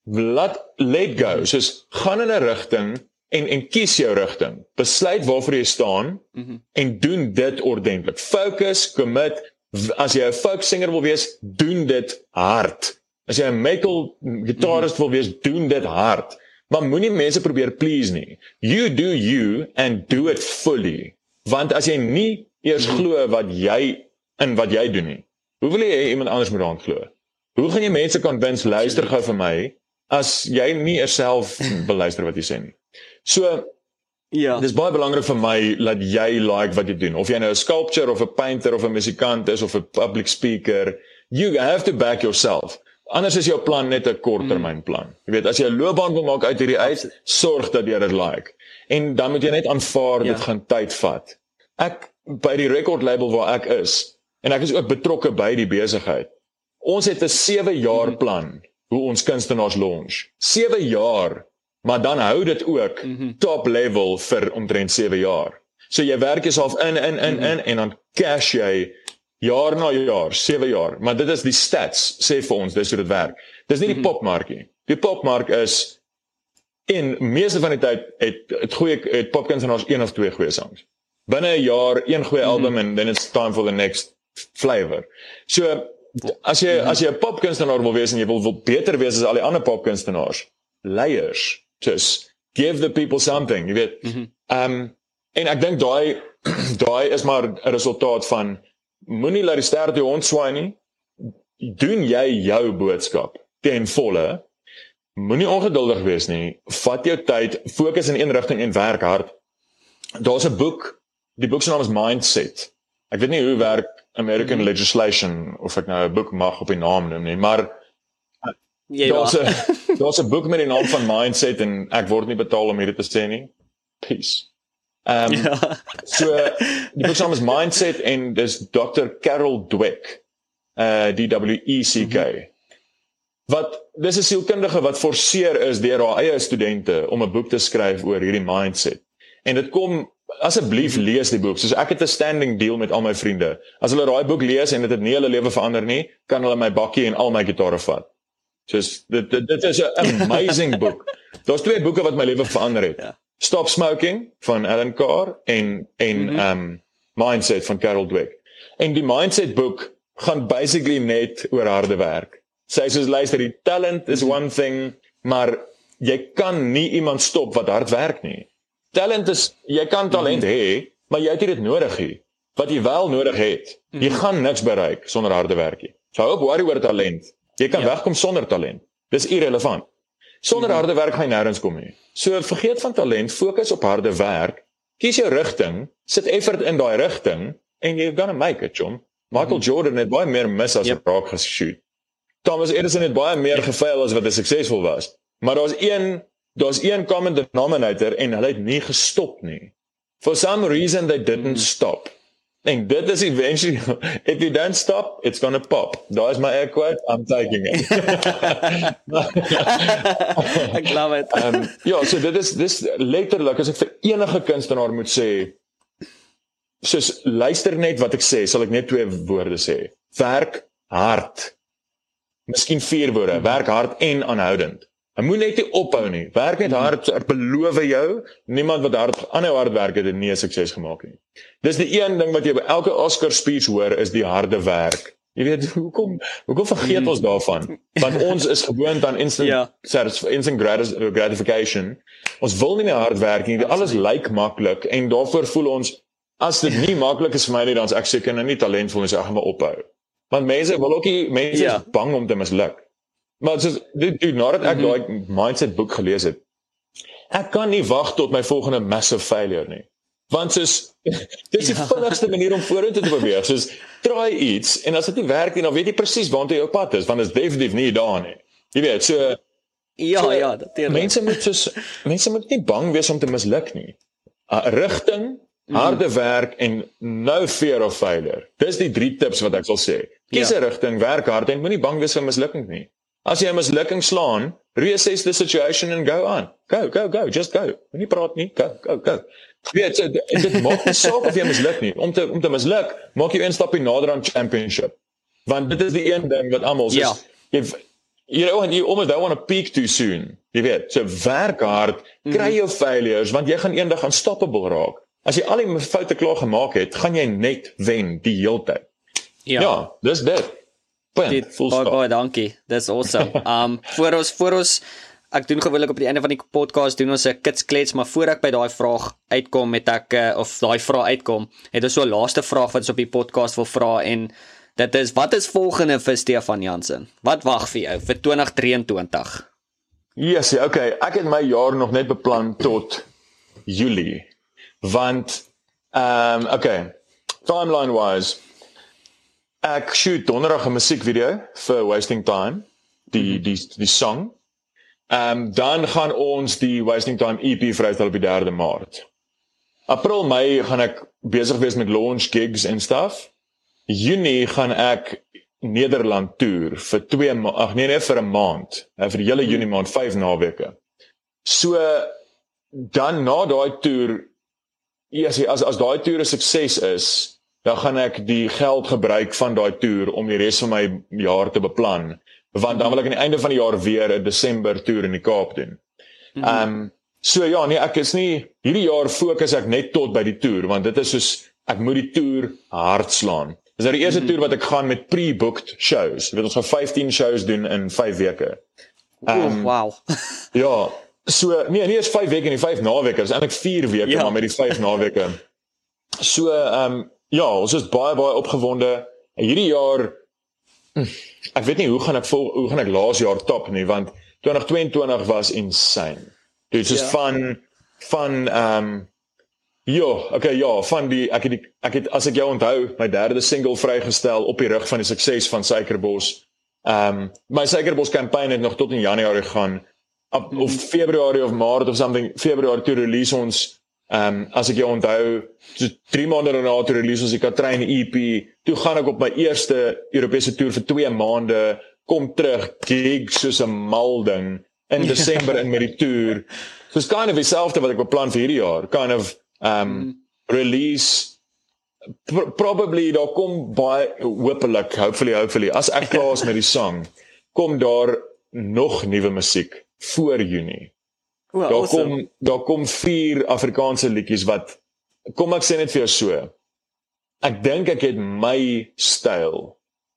Let go. Soos gaan in 'n rigting en kies jou rigting. Besluit waarvoor jy staan en doen dit ordentlik. Focus, commit. As jy 'n folk singer wil wees, doen dit hard. As jy 'n metal gitarist wil wees, doen dit hard. Maar moenie mense probeer please nie. You do you and do it fully. Want as jy nie eers glo wat jy doen nie, hoe wil jy iemand anders moet aan glo? Hoe gaan jy mense convince luister gou vir my as jy nie eers wil luister wat jy sê nie? So ja, dis baie belangrik vir my dat jy like wat jy doen. Of jy nou 'n sculpture of 'n painter of 'n musikant is of 'n public speaker, you have to back yourself. Anders is jou plan net 'n korttermynplan. Jy weet, as jy 'n loopbaan wil maak uit hierdie uit, sorg dat jy dit like. En dan moet jy net aanvaar dit gaan tyd vat. Ek by die record label waar ek is, en ek is ook betrokke by die besigheid. Ons het 'n 7 jaar plan hoe ons kunstenaars launch. 7 jaar. Maar dan hou dit ook top level vir omtrent 7 jaar. So jy werk jouself in en dan cash jy jaar na jaar, 7 jaar. Maar dit is die stats, sê vir ons, dis hoe dit werk. Dis nie die popmark nie. Die popmark is, in meeste van die tyd, het popkunstenaars 1 of 2 goeie songs. Binne 'n jaar, 1 goeie album, and then it's time for the next flavor. So, as jy 'n popkunstenaar wil wees, en jy wil beter wees as al die ander popkunstenaars, layers. Just give the people something, jy weet. En ek dink daai is maar 'n resultaat van moenie laat die ster die hond swaai nie. Doen jy jou boodskap ten volle. Moenie ongeduldig wees nie. Vat jou tyd, fokus in een rigting en werk hard. Daar's 'n boek, die boek se naam is Mindset. Ek weet nie hoe werk American legislation of ek nou 'n boek mag op die naam noem nie, maar daar's 'n boek met die naam van Mindset en ek word nie betaal om hierdie te sê nie. Peace. So die boek se naam is Mindset en dis Dr. Carol Dweck, D-W-E-C-K. Dis 'n sielkundige wat forceer is deur haar eie studente om 'n boek te skryf oor hierdie mindset. En dit kom, asseblief lees die boek. Soos ek het 'n standing deal met al my vriende. As hulle daai boek lees en dit het nie hulle lewe verander nie, kan hulle my bakkie en al my gitare vat. Soos dit is 'n amazing boek. Daar's 2 boeke wat my lewe verander het. Ja. Stop Smoking van Alan Carr en Mindset van Carol Dweck. En die Mindset boek gaan basically net oor harde werk. Sy sê luister, die talent is one thing, maar jy kan nie iemand stop wat hard werk nie. Talent is, jy kan talent hê, maar jy het dit nodig nie. Wat jy wel nodig het, jy gaan niks bereik sonder harde werk nie. So ook worry oor talent. Jy kan wegkom sonder talent. Dis irrelevant. Sonder harde werk gaan jy nêrens kom nie. So vergeet van talent, fokus op harde werk. Kies jou rigting, sit effort in daai rigting en you're gonna make it, John. Michael Jordan het baie meer mis as raak geshoot. Thomas Edison het baie meer gefaal as wat hy suksesvol was. Maar daar's een common denominator en hulle het nie gestop nie. For some reason they didn't stop. En dit is eventually, if you don't stop, it's gonna pop. Daar is my air quote, I'm taking it. Ek love it. Ja, so dit is letterlik, as ek vir enige kunstenaar moet sê, soos luister net wat ek sê, sal ek net 2 woorde sê. Werk hard. Miskien 4 woorde, werk hard en aanhoudend. Jy moet net nie ophou nie. Werk net hard, ek beloof jou, niemand wat aanhou hard werk het nie 'n sukses gemaak nie. Dis die een ding wat jy by elke Oscar speech hoor, is die harde werk. Jy weet, hoekom vergeet ons daarvan? Want ons is gewoond aan instant gratification. Ons wil nie meer hard werk nie, alles lyk maklik, en daarvoor voel ons, as dit nie maklik is vir my nie, dan is ek seker nie talentvol, en so ek gaan maar ophou. Want mense wil ook nie, mense is bang om te misluk. Maar soos, nadat ek daai mindset boek gelees het, ek kan nie wag tot my volgende massive failure nie. Want soos, dit is die vinnigste manier om vorentoe te beweeg. Soos, try iets, en as dit nie werk nie, dan weet jy presies waartoe jou pad is, want dit is definitief nie daar nie. Jy weet, so, mense moet nie bang wees om te misluk nie. Rigting, harde werk en no fear of failure. Dis die 3 tips wat ek sal sê. Kies 'n rigting, werk hard en moenie bang wees vir mislukking nie. As jy 'n mislukking slaan, reassess the situation and go on. Go, just go. Moenie praat nie, go. Weet, so, dit maak nie saak of jy misluk nie. Om te misluk, maak jy 1 stapie nader aan championship. Want dit is die een ding wat almal sê, you almost don't want to peak too soon. Jy weet, so werk hard, kry jou failures, want jy gaan eendag unstoppable raak. As jy al die foute klaar gemaak het, gaan jy net wen die hele tyd. Ja, dis dit. Baie dankie. Dis awesome. Voor ons ek doen gewoonlik op die einde van die podcast doen ons 'n kitsklets, maar voor ek by daai vraag uitkom het ek of daai vraag uitkom, het ons so 'n laaste vraag wat ons op die podcast wil vra en dit is wat is volgende vir Stefan Jansen? Wat wag vir jou vir 2023? Yes, okay. Ek het my jaar nog net beplan tot Julie. Want okay, timeline wise, ek shoot donderdag 'n musiekvideo vir Wasting Time, die song. Dan gaan ons die Wasting Time EP vrystel op die 3de Maart. April, Mei gaan ek besig wees met launch gigs en stuff. Junie gaan ek Nederland toer vir vir 'n maand. Vir die hele Junie maand, 5 naweke. So dan na daai toer, as daai toer 'n sukses is, dan gaan ek die geld gebruik van daai toer om die res van my jaar te beplan. Want dan wil ek aan die einde van die jaar weer 'n Desember toer in die Kaap doen. So ja, nee, ek is nie, hierdie jaar fokus ek net tot by die toer, want dit is soos, ek moet die toer hard slaan. Dis die eerste toer wat ek gaan met pre-booked shows. Jy weet, ons gaan 15 shows doen in 5 weke. Wow. Ja, so, nee eers 5 weke en die 5 naweke, dis eintlik 4 weke, maar met die 5 naweke. So, ja, ons is baie opgewonde. Hierdie jaar, ek weet nie, hoe gaan ek laas jaar top nie, want 2022 was insane. Dit is van ek het, as ek jou onthou, my 3de single vrygestel op die rug van die sukses van Suikerbos. My Suikerbos campaign het nog tot in Januarie gaan, of Februarie of Maart of something, Februarie toe release ons, as ek jou onthou, so 3 maande daarna toe release ons die Katrein EP, toe gaan ek op my eerste Europese toer vir 2 maande, kom terug, gig soos 'n mal ding, in Desember in met die toer, so it's kind of dieselfde wat ek beplan vir hierdie jaar, kind of, release, probably, daar kom baie, hopefully, as ek klaar is met die song, kom daar nog nuwe musiek, voor Junie. Daar kom 4 Afrikaanse liedjies wat, kom ek sê net vir jou so, ek dink ek het my styl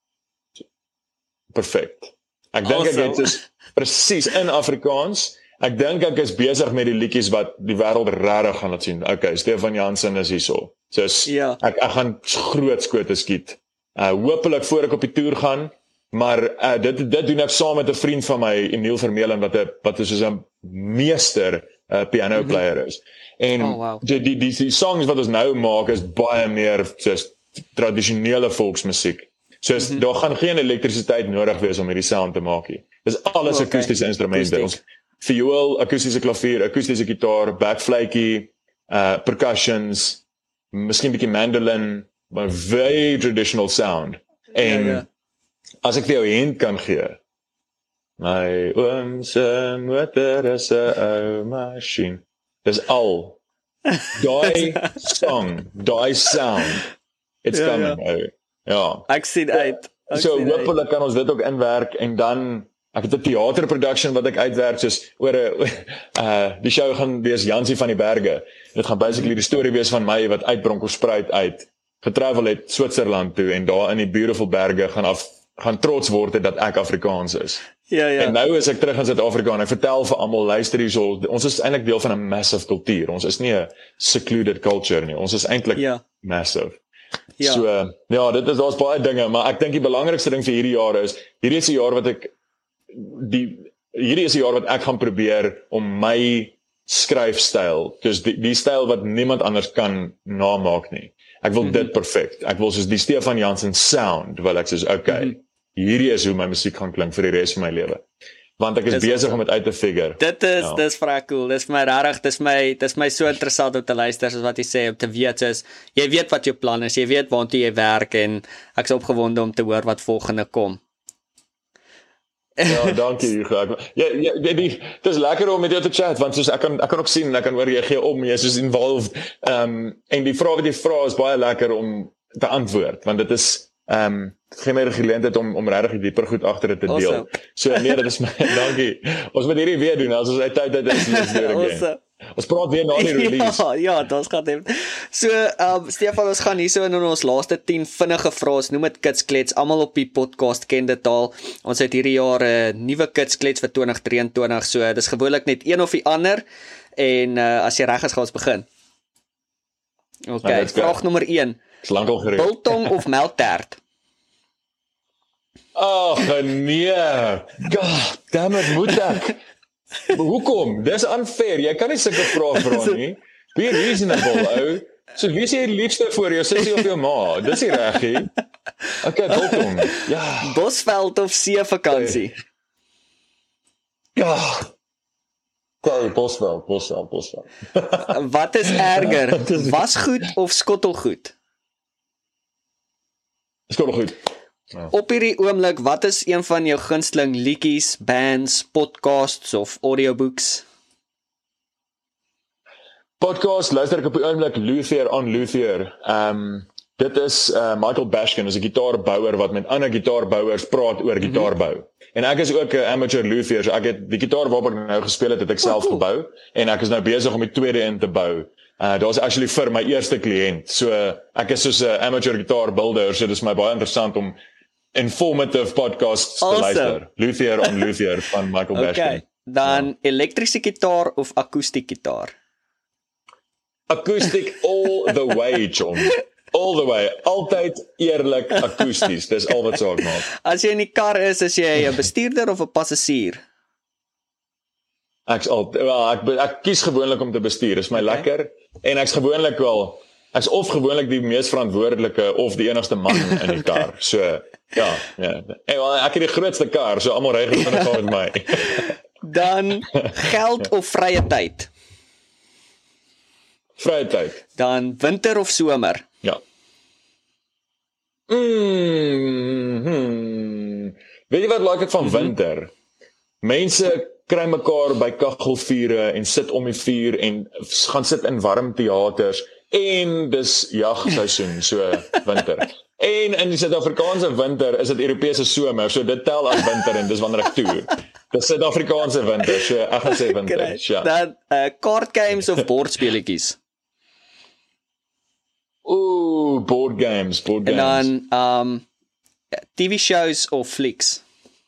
perfect. Ek dink ek het is presies in Afrikaans. Ek dink ek is besig met die liedjies wat die wêreld regtig gaan laat sien. Okay, Stefan Jansen is hierso. Soos ek gaan groot skote skiet. Hoopelik voor ek op die toer gaan, maar dit doen ek saam met 'n vriend van my, Emil Vermeulen, wat soos 'n meester piano player is. En die songs wat ons nou maak is baie meer soos tradisionele volksmusiek. Soos daar gaan geen elektrisiteit nodig wees om hierdie sound te maak nie. Dis alles akoestiese instrumente. Ons viool, akoestiese klavier, akoestiese gitaar, backflaky, percussions, miskien 'n bietjie mandolin, maar very traditional sound. En as ek vir jou 'n hint kan gee, my oom se motor is 'n ou masjien. Dis al. Daai song, daai sound, it's coming. Ja. Ek sien uit. So hoopelik kan ons dit ook inwerk, en dan ek het 'n theaterproduction wat ek uitwerk, soos oor die show gaan wees Jansie van die Berge. Dit gaan basically die storie wees van my wat uit Bronkhorstspruit uit getravel het Switserland toe, en daar in die beautiful berge gaan trots word dat ek Afrikaans is. En nou is ek terug in Suid-Afrika en ek vertel vir almal, luister hierso, ons is eintlik deel van 'n massive kultuur. Ons is nie 'n secluded culture nie. Ons is eintlik massive. Ja. So, ja, daar's baie dinge, maar ek dink die belangrikste ding vir hierdie jaar is, hierdie is 'n jaar wat hierdie is 'n jaar wat ek gaan probeer om my skryfstyl, dus die styl wat niemand anders kan namaak nie. Ek wil dit perfect. Ek wil soos die Stefan Jansen sound, wil ek soos, okay, hierdie is hoe my musiek gaan klink vir die res van my lewe. Want ek is besig om dit uit te figure. Dis vrek cool. Dis my regtig, dis my so interessant om te luister soos wat jy sê, om te weet soos jy weet wat jou plan is, jy weet waartoe jy werk en ek is opgewonde om te hoor wat volgende kom. Ja, dankie Hugo. Dit is lekker om met jou te chat want soos ek kan ook sien en ek kan hoor jy gee om, jy is soos involved. En die vrae wat jy vra is baie lekker om te antwoord want dit is gee my die geleentheid om regtig dieper goed agter dit te deel. Awesome. So nee, dit is my dankie. Ons moet hierdie weer doen as ons uit tyd is awesome. Ons praat weer na die release. Ja, dit gaan dit. So, Stefan, ons gaan hierso in ons laaste 10 vinnige vrae, noem dit kitsklets. Almal op die podcast ken dit al. Ons het hierdie jaar 'n nuwe kitsklets vir 2023. So, dis gewoonlik net een of die ander en as jy reg is, gaan ons begin. Okay, vraag nommer 1. Dis lankal gereed. Biltong of melktert? Ag nee. God, damn it, moet ek. Hoekom? Dis unfair. Jy kan nie sulke vrae vra nie. Be reasonable, ou. So wie is jy liefste vir jou sussie of jou ma? Dis nie reg nie. Okay, biltong. Ja. Bosveld of seevakansie? Ja. Okay, Bosveld. Wat is erger? Wasgoed of skottelgoed? Skottelgoed. Ja. Op hierdie oomblik, wat is een van jou gunsteling liedjies, bands, podcasts of audiobooks? Podcast, luister ek op die oomblik Luther on Luther. Dit is Michael Bashkin, is 'n gitaarbouer wat met ander gitaarbouers praat oor gitaarbou. En ek is ook 'n amateur luthier, so ek het die gitaar waarop ek nou gespeel het ek self gebou en ek is nou besig om die tweede een te bou. Daar's actually vir my eerste kliënt. So ek is soos 'n amateur gitaarbuilder, so dis my baie interessant om informative podcasts te luister. Luther on Luther van Michael Bashkin. Okay. Dan elektriese gitaar of akoestiek gitaar? Akoestiek all the way, John. All the way. Altyd eerlik akoesties. Dis al wat saak maak. As jy in die kar is jy 'n bestuurder of 'n passasier? Ek kies gewoonlik om te bestuur. Dis my lekker en ek's gewoonlik die mees verantwoordelike of die enigste man in die kar. So ja. Ek het die grootste kar, so almal ry vinnig met my. Dan geld of vrye tyd? Vrye tyd. Dan winter of somer? Ja. Weet jy wat like ek van winter? Mense kry mekaar by kaggelvure en sit om die vuur en gaan sit in warm teaters en dis jagseisoen, so winter. En in die Suid-Afrikaanse winter is dit Europese somer, so dit tel as winter en dis wanneer ek toer. Dis Suid-Afrikaanse winter, so ek gaan sê winter. Ja. Dan card games of bordspeletjies? Ooh, board games. En dan TV shows of flicks?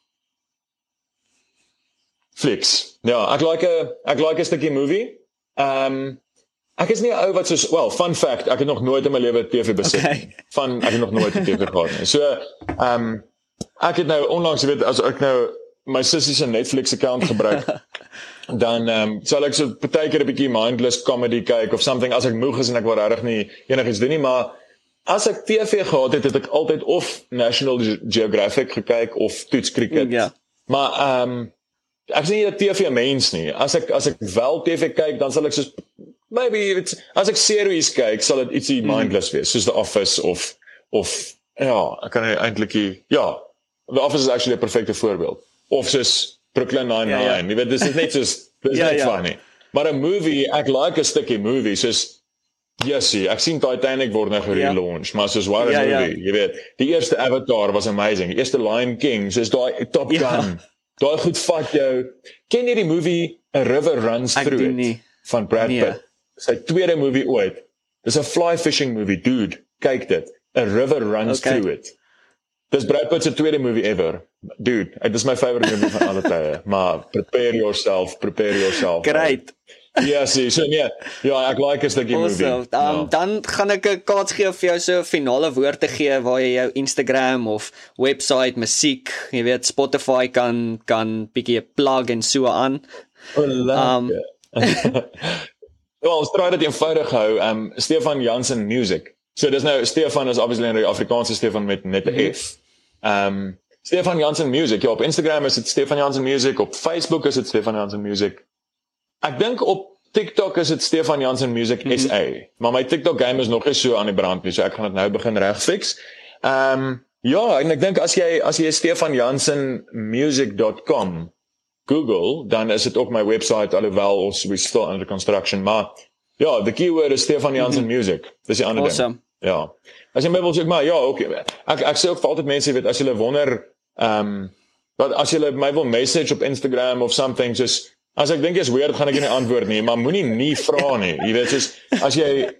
Flicks. Ja, ek like 'n stukkie movie. Ek is nie 'n ou wat soos, fun fact, ek het nog nooit in my lewe TV besit nie. Ek het nog nooit 'n TV gehad nie. So, ek het nou onlangs weet as ek nou my sussie se Netflix account gebruik, dan sal ek so partykeer 'n bietjie mindless comedy kyk of something as ek moeg is en ek wil regtig nie enigiets doen nie, maar as ek TV gehad het ek altyd of National Geographic gekyk of Toets Cricket. Ja. Maar ek is nie 'n TV mens nie. As ek wel TV kyk, dan sal ek soos maybe as ek series kyk, sal dit ietsie mindless wees, soos The Office of ek kan eintlik The Office is actually 'n perfekte voorbeeld. Of soos Brooklyn Nine-Nine. Jy weet, dis net soos net funny. Maar 'n movie, ek like 'n stukkie movie, soos ek sien Titanic word nou gerelaunch, maar soos what a movie, jy weet. Die eerste Avatar was amazing. Die eerste Lion King, soos daai Top Gun. Daai goed vat jou. Ken jy die movie A River Runs Through It van Brad Pitt? Sy tweede movie ooit. Dis 'n fly fishing movie, dude. Kyk dit. A River Runs Through It. Dis Brad Pitt se tweede movie ever. Dude, dit is my favorite movie van alle tye. Maar prepare yourself. Great. Ja, so nee. Ja, ek like 'n stukkie movie. Awesome. Dan gaan ek 'n kans gee vir jou so 'n finale woord te gee waar jy jou Instagram of website, musiek, jy weet Spotify kan bietjie 'n plug en so aan. Ons probeer dit eenvoudig hou. Stefan Jansen Music. So dis nou Stefan is obviously 'n Afrikaanse Stefan met net 'n F. Stefan Jansen Music. Ja, op Instagram is dit Stefan Jansen Music, op Facebook is dit Stefan Jansen Music. Ek dink op TikTok is dit Stefan Jansen Music SA. Maar my TikTok game is nog nie so aan die brand nie, so ek gaan dit nou begin regfix. Ja, en ek dink as jy stefanjansenmusic.com Google, dan is dit ook my website, alhoewel ons we still under construction, maar ja, the keyword is Stefan Jansen Music. Dis die ander ding. Ja. As jy my wil sê, maar ja, okay. Ek sê ook vir altyd mense, weet, as jy wonder, wat as jy my wil message op Instagram of something, soos, as ek dink is weird, gaan ek nie antwoord nie, maar moenie nie vra nie. Jy weet, soos, as jy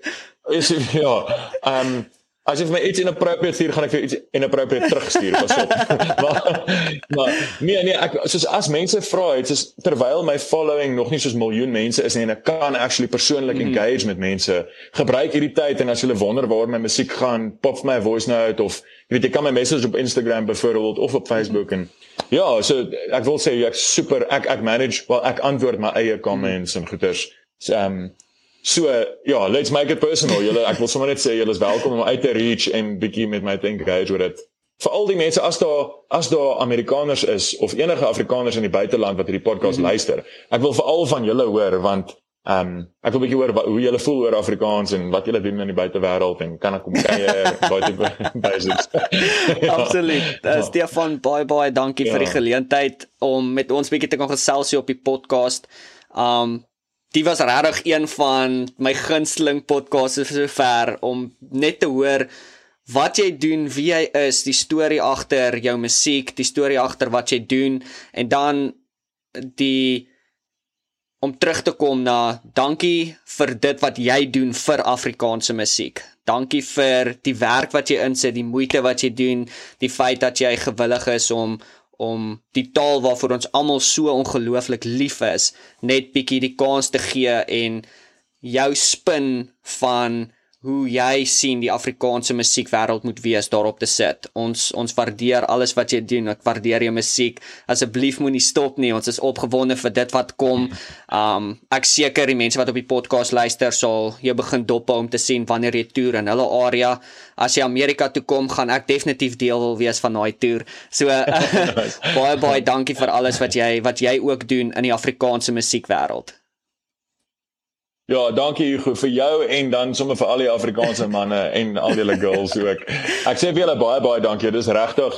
vir my iets inappropriate stuur, gaan ek vir iets inappropriate terugstuur, pas op. maar nee, soos as mense vra het, soos, terwyl my following nog nie soos miljoen mense is nie, en ek kan actually persoonlik engage met mense, gebruik hierdie tyd, en as julle wonder waar my musiek gaan, pop my voice note, of, jy weet, jy kan my message op Instagram bijvoorbeeld, of op Facebook, en ja, so, ek wil sê, ek manage, ek antwoord my eie comments en goeders, so, ja, let's make it personal, ek wil sommer net sê, julle is welkom om uit te reach en bietjie met my te engage with it. Vir al die mense, as daar Amerikaners is, of enige Afrikaners in die buiteland wat hierdie podcast luister, ek wil veral van julle hoor, want ek wil bietjie hoor hoe julle voel oor Afrikaans en wat julle doen in die buitewêreld en kan ek kom kuier baie basics. Absoluut. Stefan, baie dankie vir die geleentheid om met ons bietjie te kan gesels op die podcast. Die was regtig een van my gunsteling podcasts sover om net te hoor wat jy doen, wie jy is, die storie agter jou musiek, die storie agter wat jy doen en dan om terug te kom na dankie vir dit wat jy doen vir Afrikaanse musiek. Dankie vir die werk wat jy insit, die moeite wat jy doen, die feit dat jy gewillig is om die taal waarvoor ons almal so ongelooflik lief is, net bietjie die kans te gee en jou spin van hoe jy sien die Afrikaanse musiekwêreld moet wees daarop te sit. Ons waardeer alles wat jy doen, ek waardeer jou musiek, asseblief moenie stop nie, ons is opgewonde vir dit wat kom. Ek seker die mense wat op die podcast luister sal jou begin dop om te sien wanneer jy toer in hulle area. As jy Amerika toe kom, gaan ek definitief deel wil wees van daai toer. So baie dankie vir alles wat jy ook doen in die Afrikaanse musiekwêreld. Ja, dankie Hugo, vir jou en dan sommer vir al die Afrikaanse manne en al die girls ook. Ek sê vir julle baie dankie, dis regtig,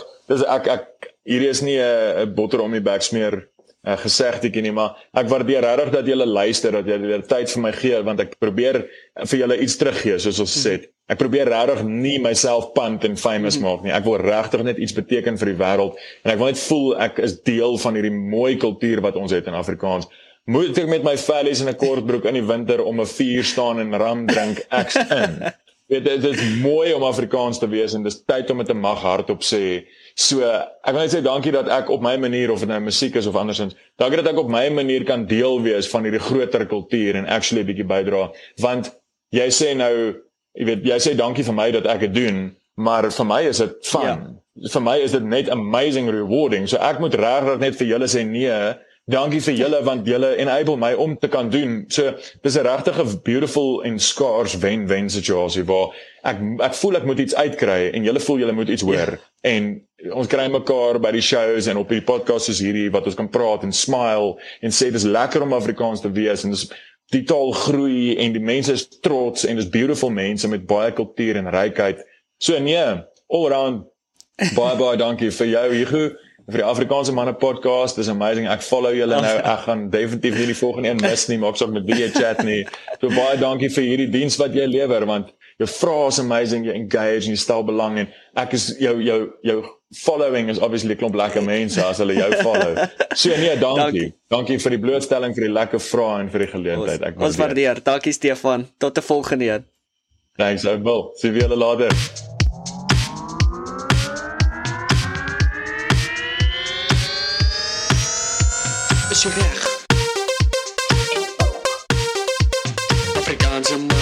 hierdie is nie 'n botter om die bek smeer gesegdetjie nie, maar ek waardeer regtig dat julle luister, dat julle tyd vir my gee, want ek probeer vir julle iets teruggee, soos ons sê. Ek probeer regtig nie myself punt en famous maak nie, ek wil regtig net iets beteken vir die wêreld, en ek wil net voel ek is deel van hierdie mooi kultuur wat ons het in Afrikaans. Moet ek met my vellies in 'n kortbroek in die winter om 'n vuur staan en rum drink ek's in. Dit is mooi om Afrikaans te wees en dis tyd om dit te mag hardop sê. So, ek wil net sê dankie dat ek op my manier, of dit nou musiek is of andersins, dankie dat ek op my manier kan deel wees van hierdie groter kultuur en actually 'n bietjie bydra, want jy sê nou, jy sê dankie vir my dat ek dit doen, maar vir my is dit fun. Yeah. Vir my is dit net amazing rewarding. So ek moet regtig net vir julle sê nee, dankie vir julle, want julle enable my om te kan doen. So, dis 'n regtig beautiful en skaars wen-wen situasie, waar ek voel ek moet iets uitkry, en julle voel julle moet iets hoor. En ons kry mekaar by die shows, en op die podcast soos hierdie, wat ons kan praat en smile, en sê, dis lekker om Afrikaans te wees, en dis die taal groei, en die mense is trots, en dis beautiful mense met baie kultuur en rykheid. So, nee, all around, baie dankie vir jou, Hugo, vir die Afrikaanse manne podcast, dis amazing, ek follow julle nou, ek gaan definitief nie die volgende een mis nie, maar ek sal met wie jy chat nie, so baie dankie vir hierdie diens wat jy lewer, want jou vrae is amazing, jy engage en jy stel belang, en ek is, jou following is obviously 'n klomp lekker mense, as hulle jou follow, so nee, dankie vir die blootstelling, vir die lekker vrae en vir die geleentheid, ons waardeer, dankie Stefan, tot 'n volgende een. Thanks, I will, sien julle later. Is jy reg? Jim